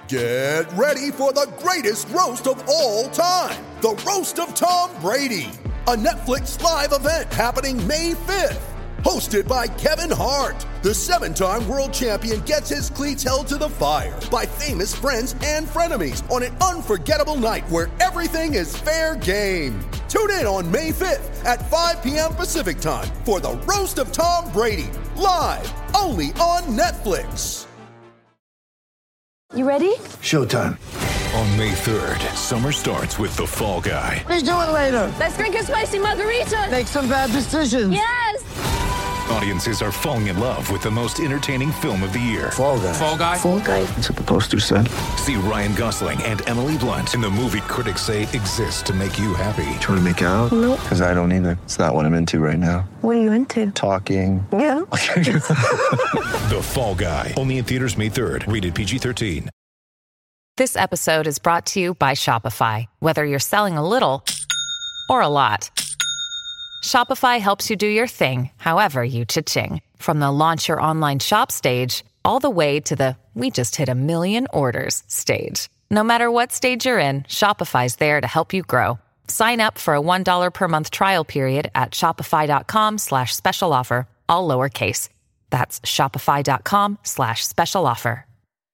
Get ready for the greatest roast of all time, the Roast of Tom Brady, a Netflix live event happening May 5th. Hosted by Kevin Hart, the 7-time world champion gets his cleats held to the fire by famous friends and frenemies on an unforgettable night where everything is fair game. Tune in on May 5th at 5 p.m. Pacific time for the Roast of Tom Brady, live only on Netflix. You ready? Showtime. On May 3rd, summer starts with The Fall Guy. Let's do it later. Let's drink a spicy margarita. Make some bad decisions. Yes! Audiences are falling in love with the most entertaining film of the year. Fall Guy. Fall Guy? Fall guy. That's what the poster said. See Ryan Gosling and Emily Blunt in the movie critics say exists to make you happy. Trying to make it out? Nope. Because I don't either. It's not what I'm into right now. What are you into? Talking. Yeah. The Fall Guy. Only in theaters May 3rd. Rated PG-13. This episode is brought to you by Shopify. Whether you're selling a little or a lot, Shopify helps you do your thing, however you cha-ching. From the launch your online shop stage, all the way to the we just hit 1 million orders stage. No matter what stage you're in, Shopify's there to help you grow. Sign up for a $1 per month trial period at shopify.com/special offer, all lowercase. That's shopify.com/special offer.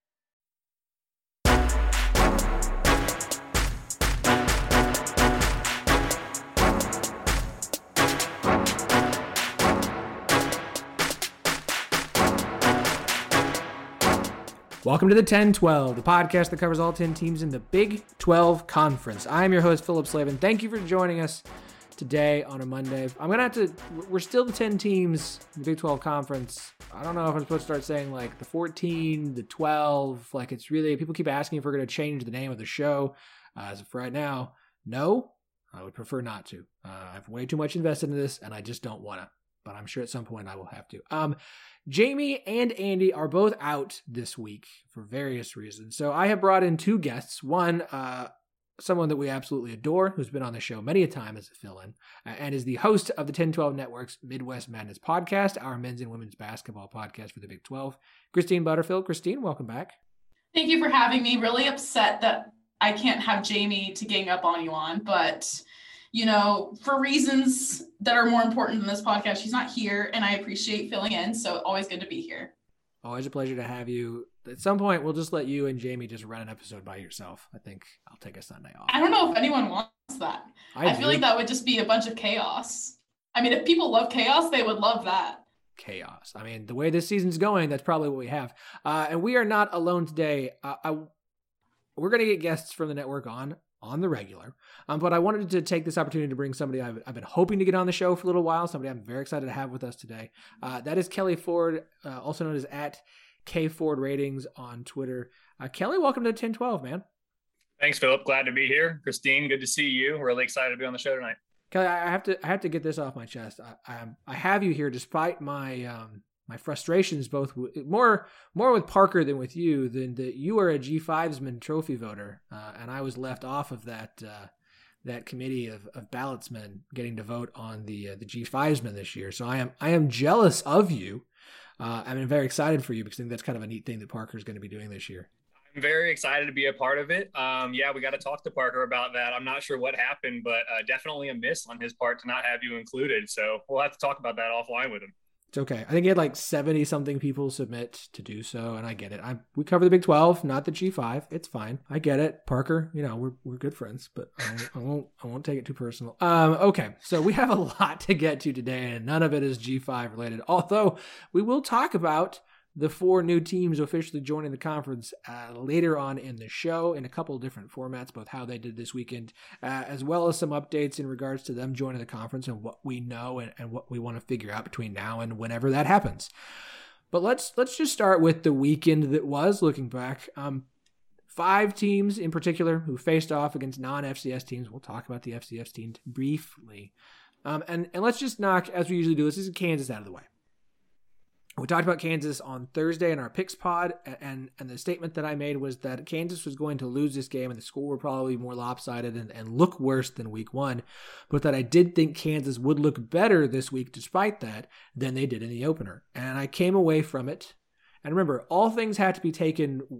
Welcome to the 10-12, the podcast that covers all 10 teams in the Big 12 Conference. I am your host, Philip Slavin. Thank you for joining us today on a Monday. We're still the 10 teams in the Big 12 Conference. I don't know if I'm supposed to start saying like the 14, the 12, like it's really, people keep asking if we're going to change the name of the show. As of right now, no, I would prefer not to. I have way too much invested in this and I just don't want to, but I'm sure at some point I will have to. Jamie and Andy are both out this week for various reasons. So I have brought in two guests. One, someone that we absolutely adore, who's been on the show many a time as a fill-in, and is the host of the 10-12 Network's Midwest Madness podcast, our men's and women's basketball podcast for the Big 12. Christine Butterfield. Christine, welcome back. Thank you for having me. Really upset that I can't have Jamie to gang up on you on, but you know, for reasons that are more important than this podcast, she's not here, and I appreciate filling in, so always good to be here. Always a pleasure to have you. At some point, we'll just let you and Jamie just run an episode by yourself. I think I'll take a Sunday off. I don't know if anyone wants that. I feel like that would just be a bunch of chaos. I mean, if people love chaos, they would love that. Chaos. I mean, the way this season's going, that's probably what we have. And we are not alone today. We're going to get guests from the network on the regular. But I wanted to take this opportunity to bring somebody I've been hoping to get on the show for a little while, somebody I'm very excited to have with us today. That is Kelly Ford, also known as at KFordRatings on Twitter. Kelly, welcome to 10-12, man. Thanks, Philip. Glad to be here. Christine, good to see you. Really excited to be on the show tonight. Kelly, I have to get this off my chest. I have you here despite my my frustrations, both more with Parker than with you. Than that you are a G5sman trophy voter, and I was left off of that committee of ballotsmen getting to vote on the G5sman this year. So I am jealous of you. I'm very excited for you because I think that's kind of a neat thing that Parker's going to be doing this year. I'm very excited to be a part of it. Yeah, we got to talk to Parker about that. I'm not sure what happened, but definitely a miss on his part to not have you included. So we'll have to talk about that offline with him. It's okay. I think he had like 70 something people submit to do so, and I get it. We cover the Big 12, not the G5. It's fine. I get it. Parker, you know, we're good friends, but I won't take it too personal. Okay, so we have a lot to get to today, and none of it is G5 related. Although we will talk about the 4 new teams officially joining the conference later on in the show in a couple of different formats, both how they did this weekend, as well as some updates in regards to them joining the conference and what we know and what we want to figure out between now and whenever that happens. But let's just start with the weekend that was, looking back. 5 teams in particular who faced off against non-FCS teams. We'll talk about the FCS teams briefly. And let's just knock, as we usually do, this is Kansas out of the way. We talked about Kansas on Thursday in our picks pod, and the statement that I made was that Kansas was going to lose this game and the score would probably be more lopsided and look worse than week 1, but that I did think Kansas would look better this week despite that than they did in the opener. And I came away from it. And remember, all things had to be taken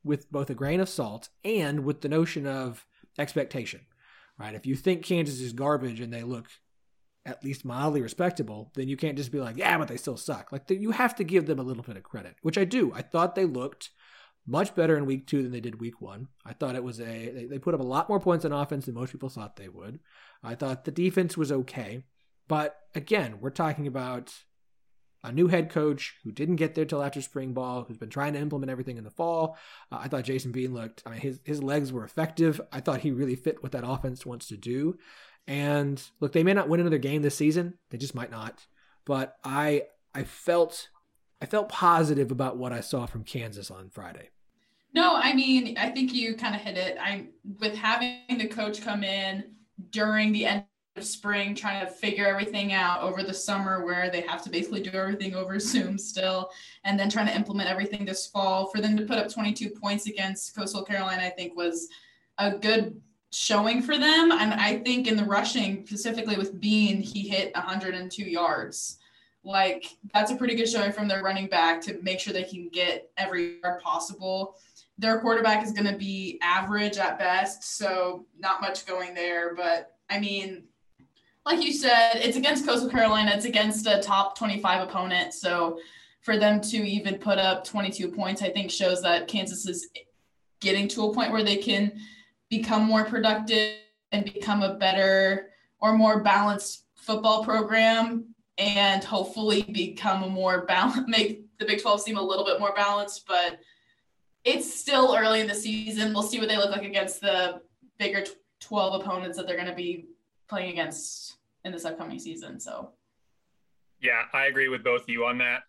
with both a grain of salt and with the notion of expectation, right? If you think Kansas is garbage and they look at least mildly respectable, then you can't just be like, yeah, but they still suck. Like, you have to give them a little bit of credit, which I do. I thought they looked much better in week 2 than they did week 1. I thought it was they put up a lot more points on offense than most people thought they would. I thought the defense was okay. But again, we're talking about a new head coach who didn't get there till after spring ball, who's been trying to implement everything in the fall. I thought Jason Bean looked, his legs were effective. I thought he really fit what that offense wants to do. And look, they may not win another game this season. They just might not. But I felt positive about what I saw from Kansas on Friday. No, I mean, I think you kind of hit it. With having the coach come in during the end of spring, trying to figure everything out over the summer where they have to basically do everything over Zoom still, and then trying to implement everything this fall, for them to put up 22 points against Coastal Carolina, I think was a good showing for them. And I think in the rushing, specifically with Bean, he hit 102 yards. Like, that's a pretty good showing from their running back to make sure they can get every yard possible. Their quarterback is going to be average at best, so not much going there. But, I mean, like you said, it's against Coastal Carolina. It's against a top 25 opponent. So for them to even put up 22 points, I think shows that Kansas is getting to a point where they can become more productive and become a better or more balanced football program, and hopefully become a more balanced, make the Big 12 seem a little bit more balanced. But it's still early in the season. We'll see what they look like against the bigger 12 opponents that they're going to be playing against in this upcoming season. So, yeah, I agree with both of you on that.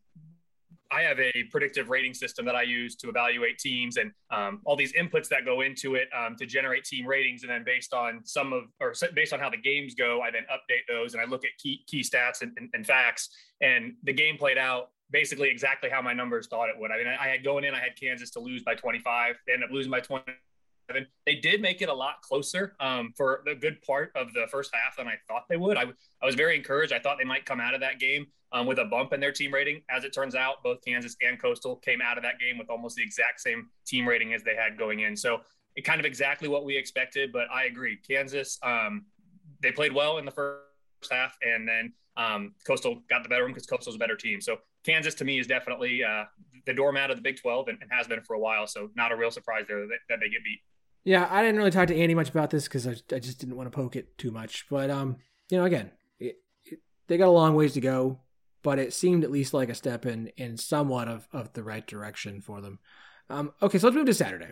I have a predictive rating system that I use to evaluate teams, and all these inputs that go into it to generate team ratings. And then based on how the games go, I then update those, and I look at key stats and facts. And the game played out basically exactly how my numbers thought it would. I mean, I had Kansas to lose by 25. They ended up losing by 27. They did make it a lot closer for the good part of the first half than I thought they would. I was very encouraged. I thought they might come out of that game with a bump in their team rating. As it turns out, both Kansas and Coastal came out of that game with almost the exact same team rating as they had going in. So it kind of exactly what we expected, but I agree. Kansas, they played well in the first half, and then Coastal got the better one because Coastal's a better team. So Kansas, to me, is definitely the doormat of the Big 12 and has been for a while. So not a real surprise there that they get beat. Yeah, I didn't really talk to Andy much about this because I just didn't want to poke it too much. But, again, they got a long ways to go, but it seemed at least like a step in somewhat of the right direction for them. Okay, so let's move to Saturday.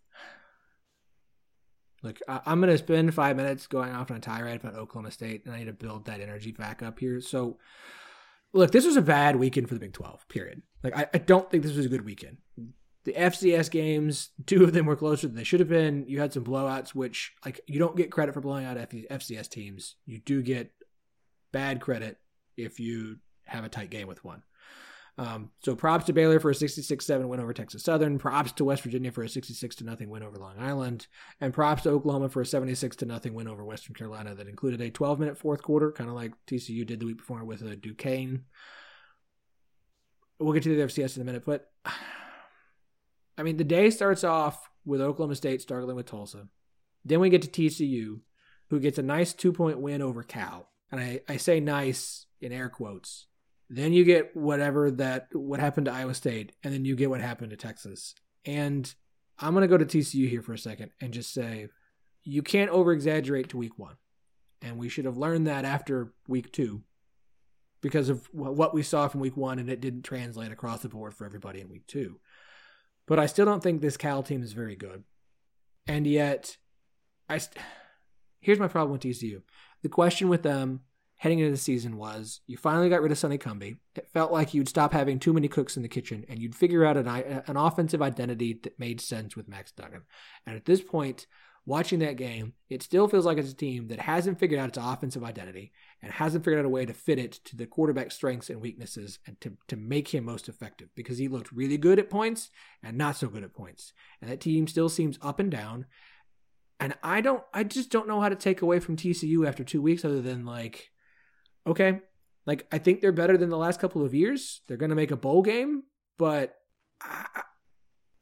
Look, I'm going to spend 5 minutes going off on a tirade about Oklahoma State, and I need to build that energy back up here. So, look, this was a bad weekend for the Big 12, period. Like, I don't think this was a good weekend. The FCS games, 2 of them were closer than they should have been. You had some blowouts, which, like, you don't get credit for blowing out FCS teams. You do get bad credit if you have a tight game with one. So props to Baylor for a 66-7 win over Texas Southern. Props to West Virginia for a 66-0 win over Long Island. And props to Oklahoma for a 76-0 win over Western Carolina that included a 12-minute fourth quarter, kind of like TCU did the week before with Duquesne. We'll get to the FCS in a minute, but I mean, the day starts off with Oklahoma State struggling with Tulsa. Then we get to TCU, who gets a nice 2-point win over Cal. And I say nice in air quotes. Then you get what happened to Iowa State, and then you get what happened to Texas. And I'm going to go to TCU here for a second and just say, you can't over-exaggerate to week 1. And we should have learned that after week 2 because of what we saw from week 1, and it didn't translate across the board for everybody in week 2. But I still don't think this Cal team is very good. And yet, here's my problem with TCU. The question with them heading into the season was, you finally got rid of Sonny Cumbie. It felt like you'd stop having too many cooks in the kitchen, and you'd figure out an offensive identity that made sense with Max Duggan. And at this point, watching that game, it still feels like it's a team that hasn't figured out its offensive identity and hasn't figured out a way to fit it to the quarterback's strengths and weaknesses and to make him most effective, because he looked really good at points and not so good at points. And that team still seems up and down. And I just don't know how to take away from TCU after 2 weeks other than like, okay, like I think they're better than the last couple of years. They're going to make a bowl game, but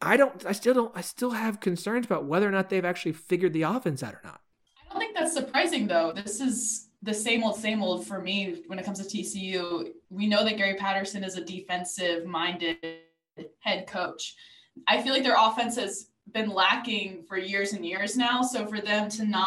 I still have concerns about whether or not they've actually figured the offense out or not. I don't think that's surprising, though. This is the same old for me when it comes to TCU. We know that Gary Patterson is a defensive-minded head coach. I feel like their offense has been lacking for years and years now. So for them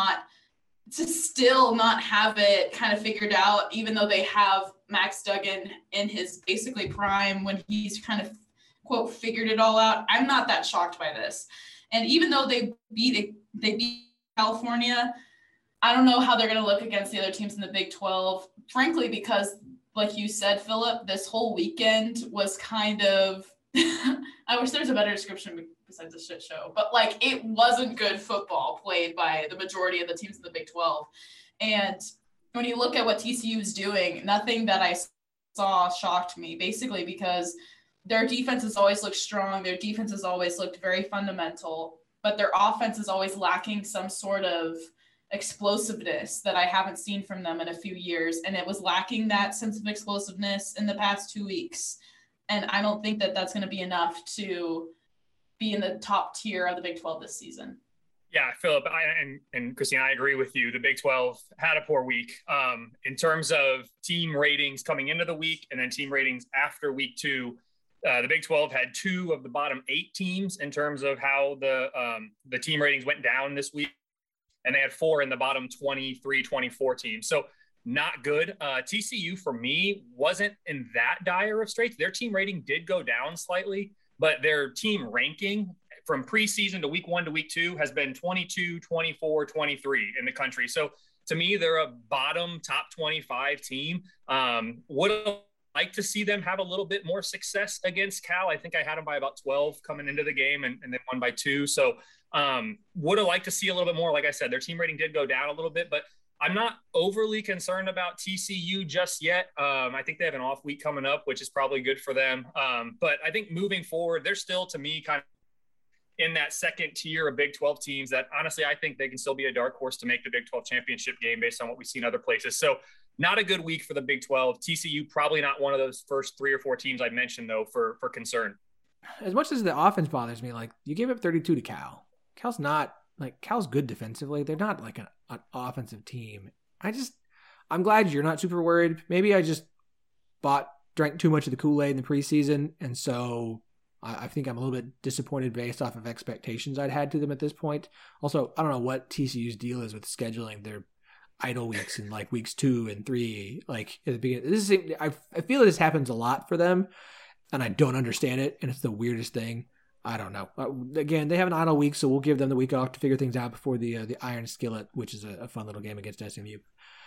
to still not have it kind of figured out, even though they have Max Duggan in his basically prime when he's kind of, quote, figured it all out, I'm not that shocked by this. And even though they beat California, I don't know how they're going to look against the other teams in the Big 12, frankly, because like you said, Philip, this whole weekend was kind of, I wish there was a better description besides a shit show, but like it wasn't good football played by the majority of the teams in the Big 12. And when you look at what TCU is doing, nothing that I saw shocked me, basically because their defense has always looked strong. Their defense has always looked very fundamental, but their offense is always lacking some sort of explosiveness that I haven't seen from them in a few years. And it was lacking that sense of explosiveness in the past 2 weeks. And I don't think that that's going to be enough to be in the top tier of the Big 12 this season. Yeah, Philip, and Christine, I agree with you. The Big 12 had a poor week in terms of team ratings coming into the week and then team ratings after week 2. The Big 12 had 2 of the bottom 8 teams in terms of how the team ratings went down this week. And they had 4 in the bottom 23, 24 teams. So not good. TCU, for me, wasn't in that dire of straits. Their team rating did go down slightly, but their team ranking from preseason to week 1 to week 2 has been 22, 24, 23 in the country. So to me, they're a bottom top 25 team. Would have liked to see them have a little bit more success against Cal. I think I had them by about 12 coming into the game and then won by 2. So would have liked to see a little bit more. Like I said, their team rating did go down a little bit, but I'm not overly concerned about TCU just yet. I think they have an off week coming up, which is probably good for them. But I think moving forward, they're still, to me, kind of in that second tier of Big 12 teams that honestly, I think they can still be a dark horse to make the Big 12 championship game based on what we've seen other places. So not a good week for the Big 12. TCU probably not one of those first 3 or 4 teams I mentioned, though, for concern. As much as the offense bothers me, like you gave up 32 to Cal. Cal's good defensively. They're not like an offensive team. I'm glad you're not super worried. Maybe I just drank too much of the Kool-Aid in the preseason. And so I think I'm a little bit disappointed based off of expectations I'd had to them at this point. Also, I don't know what TCU's deal is with scheduling their idle weeks in like weeks 2 and 3. Like at the beginning, I feel this happens a lot for them and I don't understand it. And it's the weirdest thing. I don't know. Again, they have an idle week, so we'll give them the week off to figure things out before the Iron Skillet, which is a fun little game against SMU.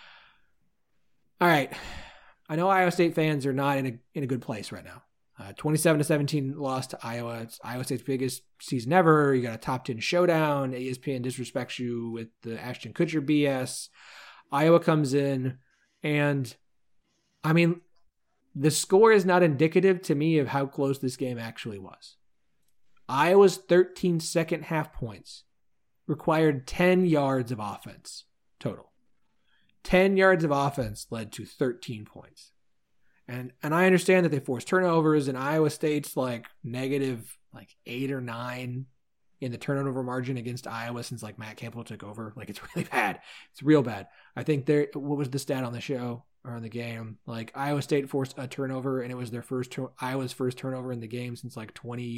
All right. I know Iowa State fans are not in a good place right now. 27-17 loss to Iowa. It's Iowa State's biggest season ever. You got a top 10 showdown. ESPN disrespects you with the Ashton Kutcher BS. Iowa comes in, and I mean, the score is not indicative to me of how close this game actually was. Iowa's 13 second half points required 10 yards of offense total. 10 yards of offense led to 13 points. And I understand that they forced turnovers, and Iowa State's like negative 8 or 9 in the turnover margin against Iowa since like Matt Campbell took over. Like it's really bad. It's real bad. I think what was the stat on the show or on the game? Like Iowa State forced a turnover, and it was their Iowa's first turnover in the game since like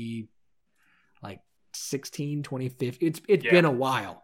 2016, 2015. It's been a while.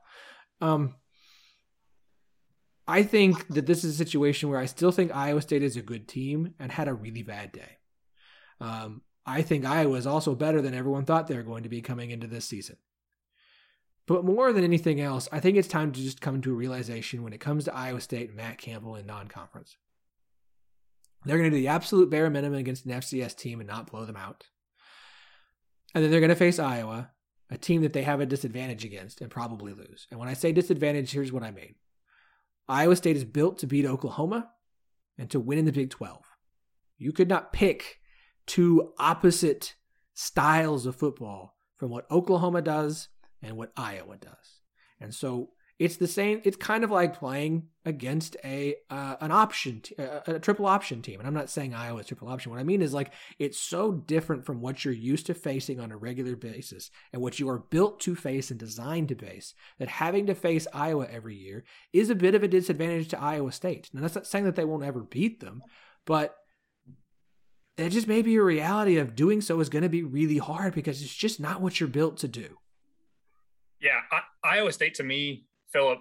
I think that this is a situation where I still think Iowa State is a good team and had a really bad day. I think Iowa is also better than everyone thought they were going to be coming into this season. But more than anything else, I think it's time to just come to a realization when it comes to Iowa State and Matt Campbell in non-conference. They're going to do the absolute bare minimum against an FCS team and not blow them out. And then they're going to face Iowa, a team that they have a disadvantage against and probably lose. And when I say disadvantage, here's what I mean. Iowa State is built to beat Oklahoma and to win in the Big 12. You could not pick 2 opposite styles of football from what Oklahoma does and what Iowa does. And so It's the same. It's kind of like playing against a triple option team. And I'm not saying Iowa's triple option. What I mean is like it's so different from what you're used to facing on a regular basis and what you are built to face and designed to face, that having to face Iowa every year is a bit of a disadvantage to Iowa State. Now, that's not saying that they won't ever beat them, but it just may be a reality of doing so is going to be really hard because it's just not what you're built to do. Yeah, Iowa State to me, Philip,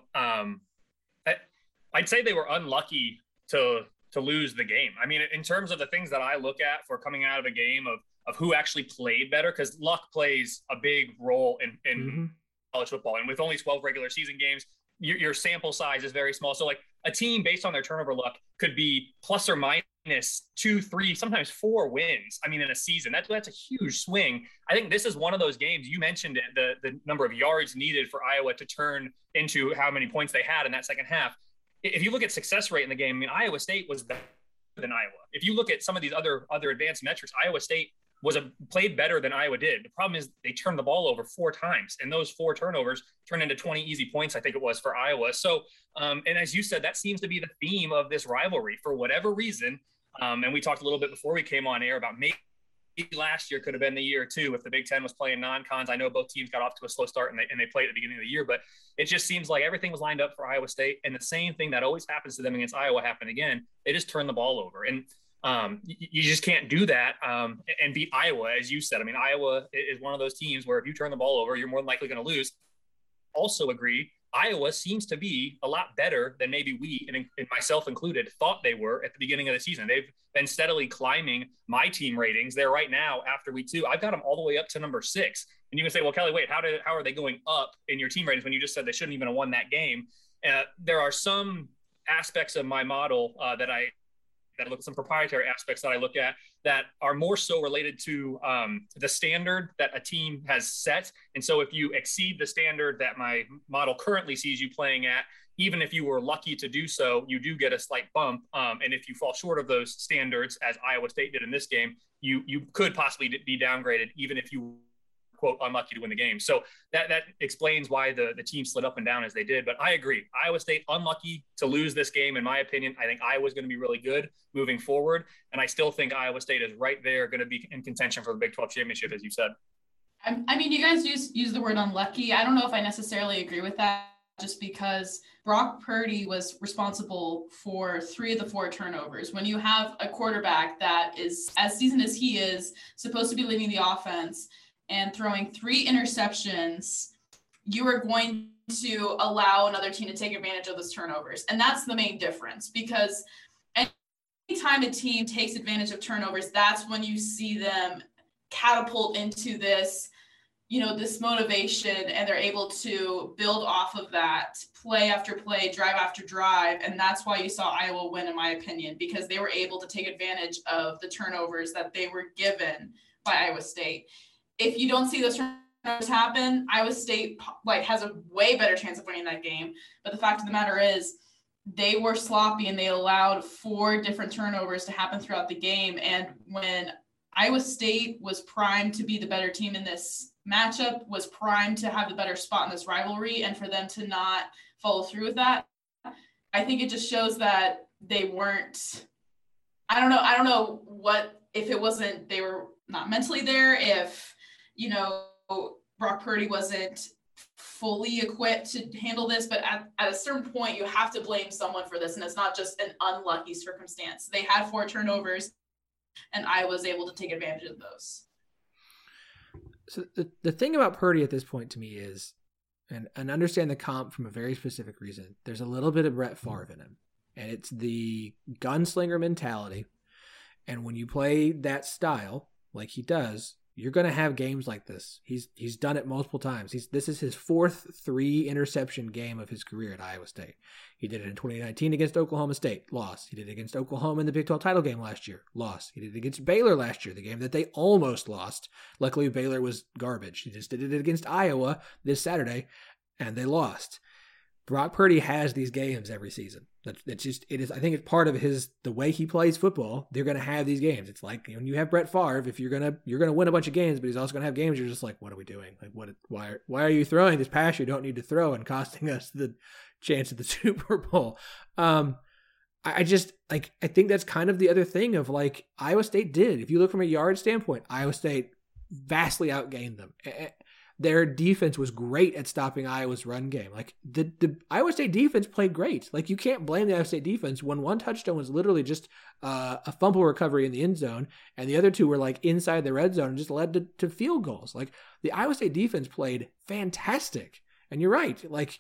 I'd say they were unlucky to lose the game. I mean, in terms of the things that I look at for coming out of a game of who actually played better, because luck plays a big role in college football. And with only 12 regular season games, your sample size is very small. So like a team based on their turnover luck could be plus or minus 2, 3, sometimes 4 wins. I mean, in a season, that's a huge swing. I think this is one of those games. You mentioned it, the number of yards needed for Iowa to turn into how many points they had in that second half. If you look at success rate in the game, I mean, Iowa State was better than Iowa. If you look at some of these other advanced metrics, Iowa State played better than Iowa did. The problem is they turned the ball over 4 times, and those 4 turnovers turned into 20 easy points, I think it was, for Iowa. So, and as you said, that seems to be the theme of this rivalry for whatever reason. And we talked a little bit before we came on air about maybe last year could have been the year too if the Big Ten was playing non-cons. I know both teams got off to a slow start and they played at the beginning of the year, but it just seems like everything was lined up for Iowa State, and the same thing that always happens to them against Iowa happened again. They just turned the ball over, and you just can't do that and beat Iowa, as you said. I mean, Iowa is one of those teams where if you turn the ball over, you're more than likely going to lose. Also agree, Iowa seems to be a lot better than maybe we, and myself included, thought they were at the beginning of the season. They've been steadily climbing my team ratings. They're right now, after week 2, I've got them all the way up to number 6. And you can say, well, Kelly, wait, how are they going up in your team ratings when you just said they shouldn't even have won that game? There are some aspects of my model that I look at, some proprietary aspects that I look at that are more so related to the standard that a team has set. And so if you exceed the standard that my model currently sees you playing at, even if you were lucky to do so, you do get a slight bump. And if you fall short of those standards, as Iowa State did in this game, you could possibly be downgraded, even if you quote unlucky to win the game. So that explains why the team slid up and down as they did. But I agree, Iowa State unlucky to lose this game. In my opinion, I think Iowa's going to be really good moving forward, and I still think Iowa State is right there, going to be in contention for the Big 12 championship, as you said. I mean, you guys use the word unlucky. I don't know if I necessarily agree with that, just because Brock Purdy was responsible for 3 of the 4 turnovers. When you have a quarterback that is as seasoned as he is, supposed to be leading the offense and throwing 3 interceptions, you are going to allow another team to take advantage of those turnovers. And that's the main difference, because anytime a team takes advantage of turnovers, that's when you see them catapult into this, this motivation, and they're able to build off of that play after play, drive after drive. And that's why you saw Iowa win, in my opinion, because they were able to take advantage of the turnovers that they were given by Iowa State. If you don't see those turnovers happen, Iowa State has a way better chance of winning that game. But the fact of the matter is, they were sloppy and they allowed 4 different turnovers to happen throughout the game. And when Iowa State was primed to be the better team in this matchup, was primed to have the better spot in this rivalry, and for them to not follow through with that, I think it just shows that they weren't, I don't know what, if it wasn't, they were not mentally there, if, Brock Purdy wasn't fully equipped to handle this, but at a certain point, you have to blame someone for this, and it's not just an unlucky circumstance. They had 4 turnovers, and I was able to take advantage of those. So the thing about Purdy at this point to me is, and understand the comp from a very specific reason, there's a little bit of Brett Favre in him, and it's the gunslinger mentality. And when you play that style like he does, you're going to have games like this. He's done it multiple times. This is his 4th 3-interception game of his career at Iowa State. He did it in 2019 against Oklahoma State, lost. He did it against Oklahoma in the Big 12 title game last year, lost. He did it against Baylor last year, the game that they almost lost. Luckily, Baylor was garbage. He just did it against Iowa this Saturday, and they lost. Brock Purdy has these games every season. That's just, it is, I think it's part of the way he plays football. They're going to have these games. It's like when you have Brett Favre, if you're going to win a bunch of games, but he's also going to have games you're just like, what are we doing? Like, why are you throwing this pass you don't need to throw and costing us the chance at the Super Bowl? I just, like, I think that's kind of the other thing of, like, Iowa State did. If you look from a yard standpoint, Iowa State vastly outgained them. Their defense was great at stopping Iowa's run game. Like, the Iowa State defense played great. Like, you can't blame the Iowa State defense when one touchdown was literally just a fumble recovery in the end zone, and the other two were, like, inside the red zone and just led to field goals. Like, the Iowa State defense played fantastic. And you're right. Like,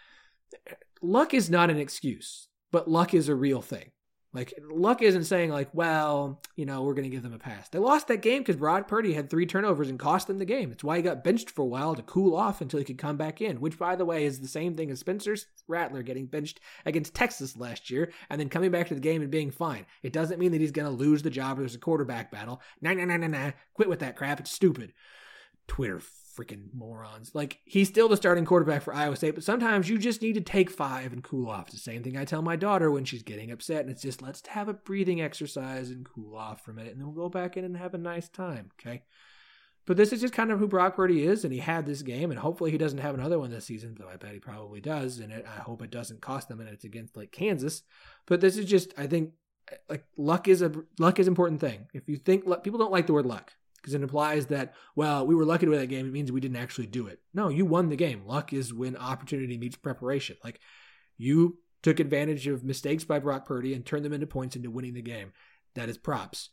luck is not an excuse, but luck is a real thing. Like, luck isn't saying, like, well, we're going to give them a pass. They lost that game because Brock Purdy had 3 turnovers and cost them the game. It's why he got benched for a while to cool off until he could come back in, which, by the way, is the same thing as Spencer Rattler getting benched against Texas last year and then coming back to the game and being fine. It doesn't mean that he's going to lose the job or there's a quarterback battle. Nah. Quit with that crap. It's stupid. Twitter freaking morons. Like, he's still the starting quarterback for Iowa State, but sometimes you just need to take 5 and cool off. It's the same thing I tell my daughter when she's getting upset, and it's just, let's have a breathing exercise and cool off for a minute, and then we'll go back in and have a nice time, okay? But this is just kind of who Brock Purdy is, and he had this game, and hopefully he doesn't have another one this season, though I bet he probably does, and I hope it doesn't cost them, and it's against, like, Kansas. But this is just, I think, like, luck is an important thing. If you think, people don't like the word luck, because it implies that, well, we were lucky to win that game. It means we didn't actually do it. No, you won the game. Luck is when opportunity meets preparation. Like, you took advantage of mistakes by Brock Purdy and turned them into points into winning the game. That is props.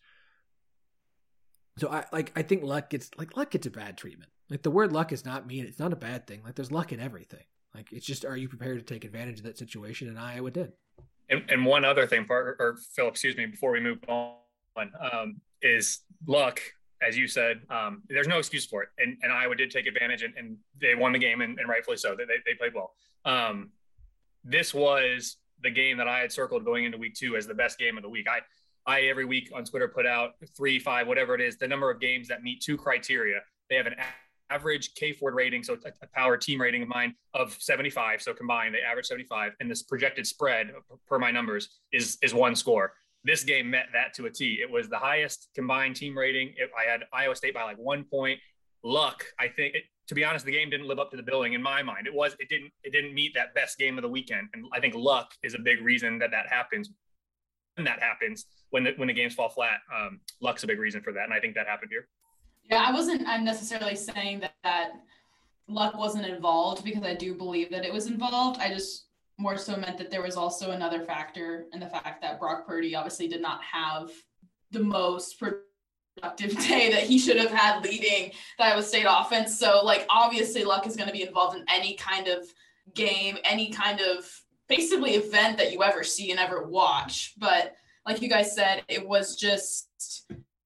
So I think luck gets a bad treatment. Like, the word luck is not mean. It's not a bad thing. Like, there's luck in everything. Like, it's just, are you prepared to take advantage of that situation? And Iowa did. And one other thing, Philip, before we move on, is luck. As you said, there's no excuse for it. And Iowa did take advantage, and they won the game, and rightfully so. They played well. This was the game that I had circled going into week 2 as the best game of the week. I every week on Twitter put out 3, 5, whatever it is, the number of games that meet 2 criteria. They have an average K-Ford rating, so a power team rating of mine of 75. So combined, they average 75. And this projected spread, per my numbers, is 1 score. This game met that to a T. It was the highest combined team rating. I had Iowa State by like 1 point. Luck, I think, to be honest, the game didn't live up to the billing in my mind. It didn't meet that best game of the weekend. And I think luck is a big reason that happens. And that happens when the games fall flat. Luck's a big reason for that. And I think that happened here. Yeah, I'm necessarily saying that luck wasn't involved, because I do believe that it was involved. I just more so meant that there was also another factor in the fact that Brock Purdy obviously did not have the most productive day that he should have had leading the Iowa State offense. So, like, obviously luck is going to be involved in any kind of game, any kind of basically event that you ever see and ever watch. But like you guys said, it was just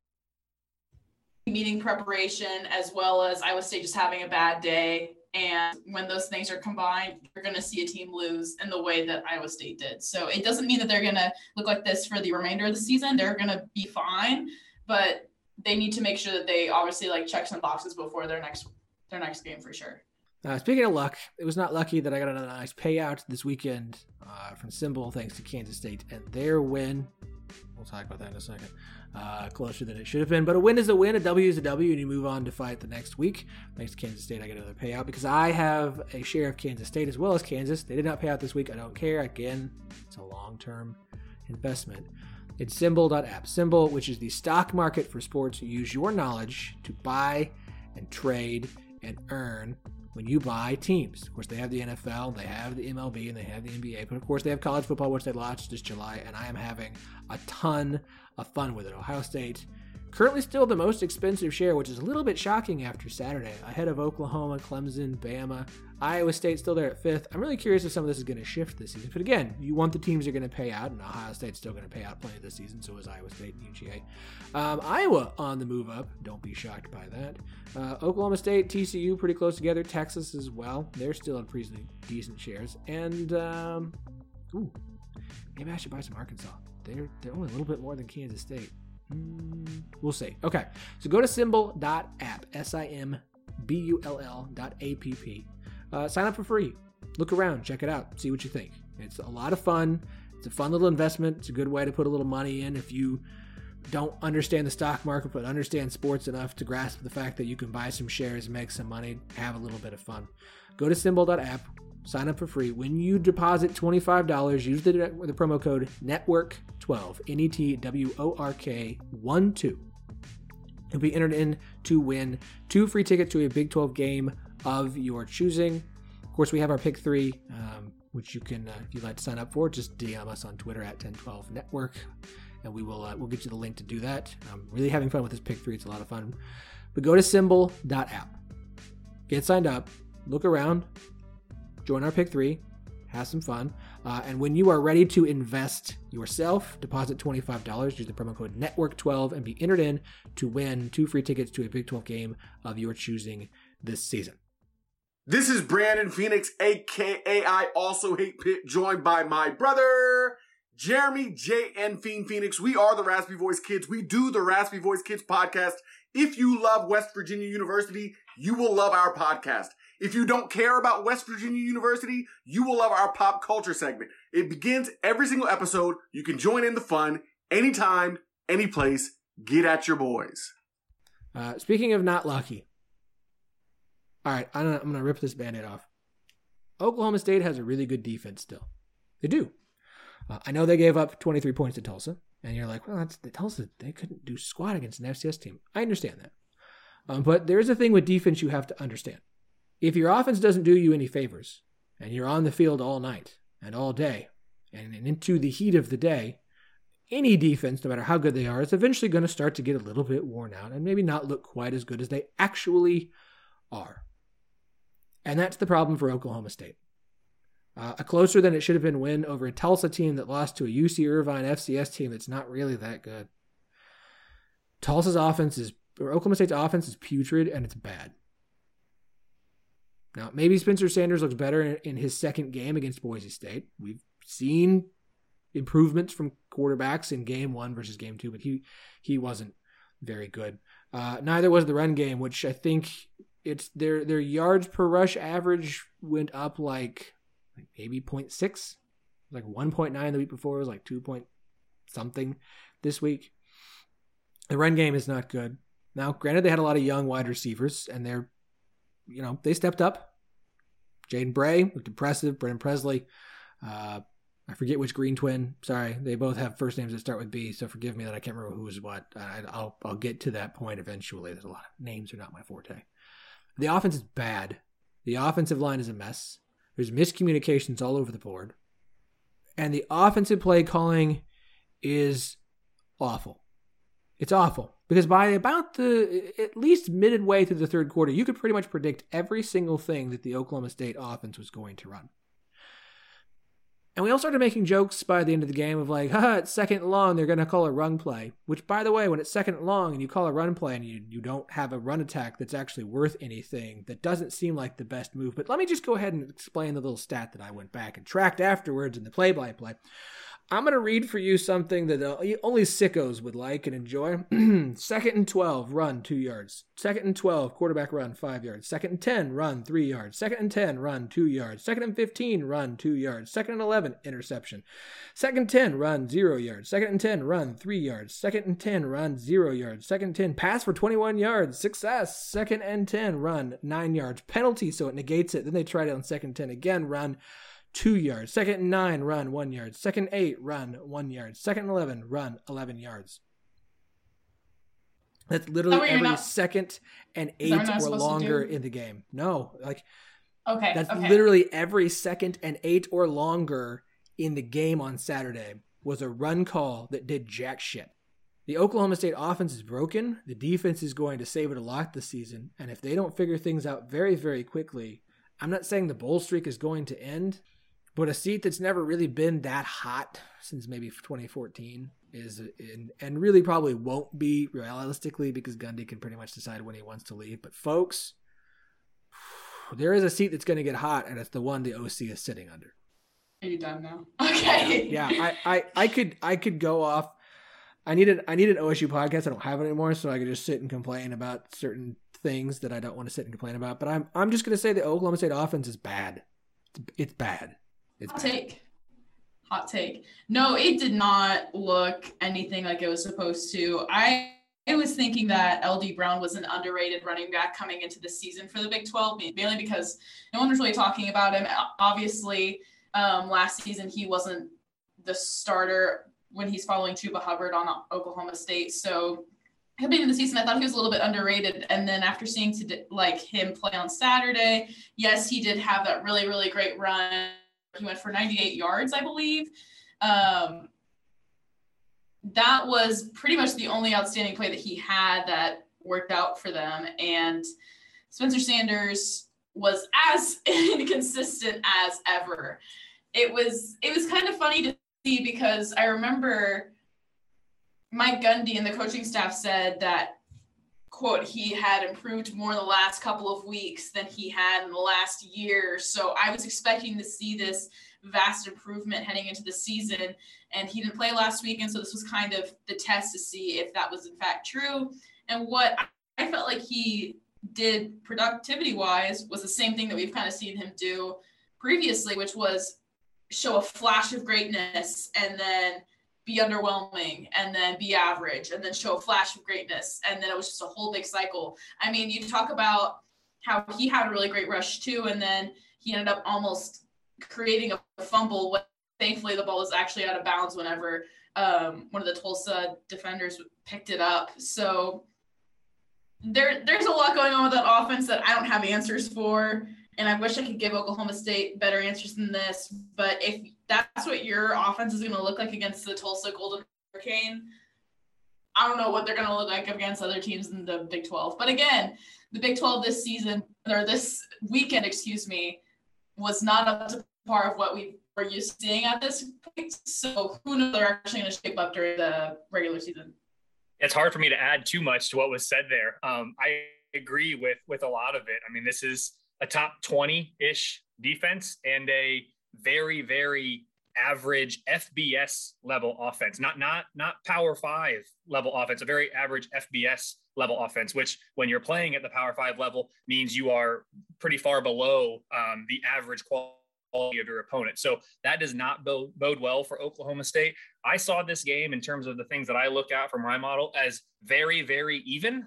meeting preparation as well as Iowa State just having a bad day. And when those things are combined, you're going to see a team lose in the way that Iowa State did. So it doesn't mean that they're going to look like this for the remainder of the season. They're going to be fine, but they need to make sure that they obviously like check some boxes before their next game for sure. Speaking of luck, it was not lucky that I got another nice payout this weekend from Symbol, thanks to Kansas State and their win. We'll talk about that in a second. Closer than it should have been. But a win is a win, a W is a W, and you move on to fight the next week. Thanks to Kansas State, I get another payout because I have a share of Kansas State as well as Kansas. They did not pay out this week. I don't care. Again, it's a long-term investment. It's Symbol.app. Symbol, which is the stock market for sports. You use your knowledge to buy and trade and earn when you buy teams. Of course, they have the NFL, they have the MLB, and they have the NBA. But of course, they have college football, which they launched this July, and I am having a ton of fun with it. Ohio State, currently still the most expensive share, which is a little bit shocking after Saturday, ahead of Oklahoma, Clemson, Bama. Iowa State still there at 5th. I'm really curious if some of this is going to shift this season. But again, you want the teams that are going to pay out, and Ohio State's still going to pay out plenty this season, so is Iowa State and UGA. Iowa on the move up. Don't be shocked by that. Oklahoma State, TCU pretty close together. Texas as well. They're still in pretty decent shares. And, maybe I should buy some Arkansas. They're only a little bit more than Kansas State. We'll see. Okay, so go to Symbol.app, SIMBULL.app. Sign up for free. look around, check it out, see what you think. It's a lot of fun. It's a fun little investment. It's a good way to put a little money in if you don't understand the stock market but understand sports enough to grasp the fact that you can buy some shares and make some money, have a little bit of fun. Go to symbol.app, sign up for free. When you deposit $25, use the promo code NETWORK12, NETWORK12. You'll be entered in to win 2 free tickets to a Big 12 game of your choosing. Of course, we have our Pick 3, which you can, if you'd like to sign up for, just DM us on Twitter at 1012network, and we'll get you the link to do that. I'm really having fun with this Pick 3. It's a lot of fun. But go to symbol.app. Get signed up. Look around. Join our Pick 3. Have some fun. And when you are ready to invest yourself, deposit $25, use the promo code NETWORK12, and be entered in to win 2 free tickets to a Big 12 game of your choosing this season. This is Brandon Phoenix, a.k.a. I Also Hate Pitt, joined by my brother, Jeremy J.N. Fiend Phoenix. We are the Raspy Voice Kids. We do the Raspy Voice Kids podcast. If you love West Virginia University, you will love our podcast. If you don't care about West Virginia University, you will love our pop culture segment. It begins every single episode. You can join in the fun anytime, any place. Get at your boys. Speaking of not lucky. All right, I'm going to rip this Band-Aid off. Oklahoma State has a really good defense still. They do. I know they gave up 23 points to Tulsa, and you're like, well, that's Tulsa. They couldn't do squat against an FCS team. I understand that. But there's a thing with defense you have to understand. If your offense doesn't do you any favors, and you're on the field all night and all day, and into the heat of the day, any defense, no matter how good they are, is eventually going to start to get a little bit worn out and maybe not look quite as good as they actually are. And that's the problem for Oklahoma State. A closer than it should have been win over a Tulsa team that lost to a UC Irvine FCS team that's not really that good. Oklahoma State's offense is putrid and it's bad. Now, maybe Spencer Sanders looks better in his second game against Boise State. We've seen improvements from quarterbacks in game 1 versus game 2, but he wasn't very good. Neither was the run game, which I think it's their yards per rush average went up like maybe 0.6, like 1.9 the week before. It was like 2 point something this week. The run game is not good. Now, granted, they had a lot of young wide receivers, and they stepped up. Jaden Bray looked impressive. Brennan Presley. I forget which green twin. Sorry, they both have first names that start with B, so forgive me that I can't remember who was what. I'll get to that point eventually. There's a lot of names are not my forte. The offense is bad. The offensive line is a mess. There's miscommunications all over the board. And the offensive play calling is awful. It's awful. Because by about at least midway through the third quarter, you could pretty much predict every single thing that the Oklahoma State offense was going to run. And we all started making jokes by the end of the game of like, it's second and long, they're going to call a run play. Which, by the way, when it's second and long and you call a run play and you don't have a run attack that's actually worth anything, that doesn't seem like the best move. But let me just go ahead and explain the little stat that I went back and tracked afterwards in the play-by-play. I'm going to read for you something that only sickos would like and enjoy. Second and 12, run 2 yards. Second and 12, quarterback run 5 yards. Second and 10, run 3 yards. Second and 10, run 2 yards. Second and 15, run 2 yards. Second and 11, interception. Second and 10, run 0 yards. Second and 10, run 3 yards. Second and 10, run 0 yards. Second and 10, pass for 21 yards. Success. Second and 10, run 9 yards. Penalty, so it negates it. Then they tried it on second and 10 again, run 2 yards. Second and 9, run 1 yard. Second and 8, run 1 yard. Second and 11, run 11 yards. That's literally every second and 8 or longer in the game. No, okay. That's literally every second and 8 or longer in the game on Saturday was a run call that did jack shit. The Oklahoma State offense is broken. The defense is going to save it a lot this season. And if they don't figure things out very, very quickly, I'm not saying the bowl streak is going to end, but a seat that's never really been that hot since maybe 2014 is, and really probably won't be realistically because Gundy can pretty much decide when he wants to leave. But folks, there is a seat that's going to get hot, and it's the one the OC is sitting under. Are you done now? Okay. Yeah, I could go off. I need an OSU podcast. I don't have it anymore, so I could just sit and complain about certain things that I don't want to sit and complain about. But I'm just going to say the Oklahoma State offense is bad. It's bad. It's Hot take. No, it did not look anything like it was supposed to. I was thinking that LD Brown was an underrated running back coming into the season for the Big 12, mainly because no one was really talking about him. Obviously, last season he wasn't the starter when he's following Chuba Hubbard on Oklahoma State. So coming into the season, I thought he was a little bit underrated. And then after seeing him play on Saturday, yes, he did have that really, really great run. He went for 98 yards, I believe. That was pretty much the only outstanding play that he had that worked out for them. And Spencer Sanders was as inconsistent as ever. It was kind of funny to see because I remember Mike Gundy and the coaching staff said that, quote, he had improved more in the last couple of weeks than he had in the last year. So I was expecting to see this vast improvement heading into the season, and he didn't play last week. And so this was kind of the test to see if that was in fact true. And what I felt like he did productivity wise was the same thing that we've kind of seen him do previously, which was show a flash of greatness and then be underwhelming and then be average and then show a flash of greatness. And then it was just a whole big cycle. I mean, you talk about how he had a really great rush too. And then he ended up almost creating a fumble when thankfully the ball was actually out of bounds whenever one of the Tulsa defenders picked it up. So there's a lot going on with that offense that I don't have answers for. And I wish I could give Oklahoma State better answers than this. But if that's what your offense is going to look like against the Tulsa Golden Hurricane, I don't know what they're going to look like against other teams in the Big 12. But again, the Big 12 this weekend, was not up to par of what we were used to seeing at this point. So who knows they're actually going to shape up during the regular season. It's hard for me to add too much to what was said there. I agree with a lot of it. I mean, this is a top 20-ish defense and a very, very average FBS level offense, not Power 5 level offense, a very average FBS level offense, which when you're playing at the Power 5 level means you are pretty far below the average quality of your opponent. So that does not bode well for Oklahoma State. I saw this game in terms of the things that I look at from my model as very, very even,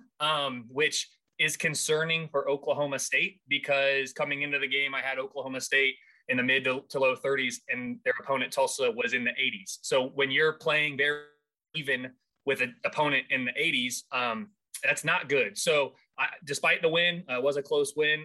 which is concerning for Oklahoma State because coming into the game, I had Oklahoma State in the mid to low 30s and their opponent Tulsa was in the 80s. So when you're playing very even with an opponent in the 80s, that's not good. So despite the win, it was a close win.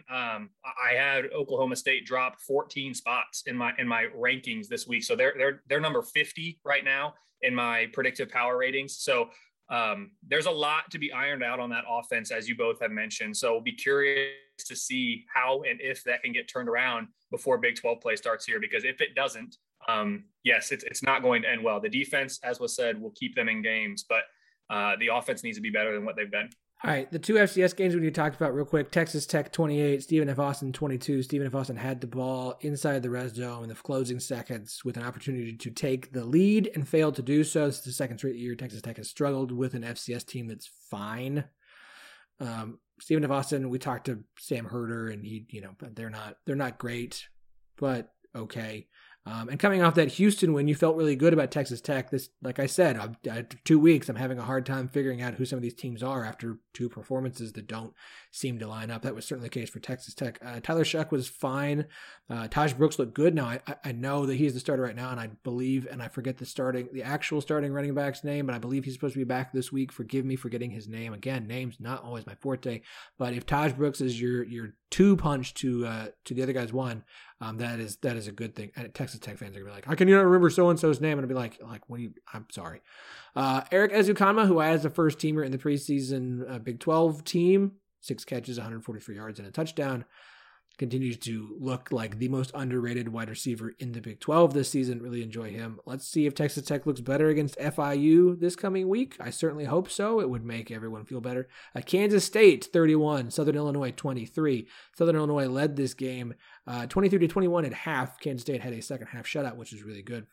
I had Oklahoma State drop 14 spots in my rankings this week. So they're number 50 right now in my predictive power ratings. So there's a lot to be ironed out on that offense, as you both have mentioned. So we'll be curious to see how and if that can get turned around before Big 12 play starts here, because if it doesn't, yes, it's not going to end well. The defense, as was said, will keep them in games, but the offense needs to be better than what they've been. All right, the two FCS games we talked about real quick. Texas Tech 28, Stephen F. Austin 22. Stephen F. Austin had the ball inside the red zone in the closing seconds with an opportunity to take the lead and failed to do so. This is the second straight year Texas Tech has struggled with an FCS team that's fine. Stephen F. Austin, we talked to Sam Herder, and they're not great, but okay. And coming off that Houston win, you felt really good about Texas Tech. This, like I said, after 2 weeks, I'm having a hard time figuring out who some of these teams are after two performances that don't seem to line up. That was certainly the case for Texas Tech. Tyler Shuck was fine. Taj Brooks looked good. Now, I know that he's the starter right now, and I believe, and I forget the actual starting running back's name, but I believe he's supposed to be back this week. Forgive me for getting his name. Again, name's not always my forte, but if Taj Brooks is your two punch to the other guy's one, that is a good thing. And Texas Tech fans are gonna be like, how can you not remember so-and-so's name? And I'll be like, what do you, I'm sorry. Eric Ezukanma, who has a first teamer in the preseason Big 12 team, 6 catches, 143 yards and a touchdown, continues to look like the most underrated wide receiver in the Big 12 this season. Really enjoy him. Let's see if Texas Tech looks better against FIU this coming week. I certainly hope so. It would make everyone feel better. Kansas State 31, Southern Illinois 23. Southern Illinois led this game 23-21 at half. Kansas State had a second half shutout, which is really good.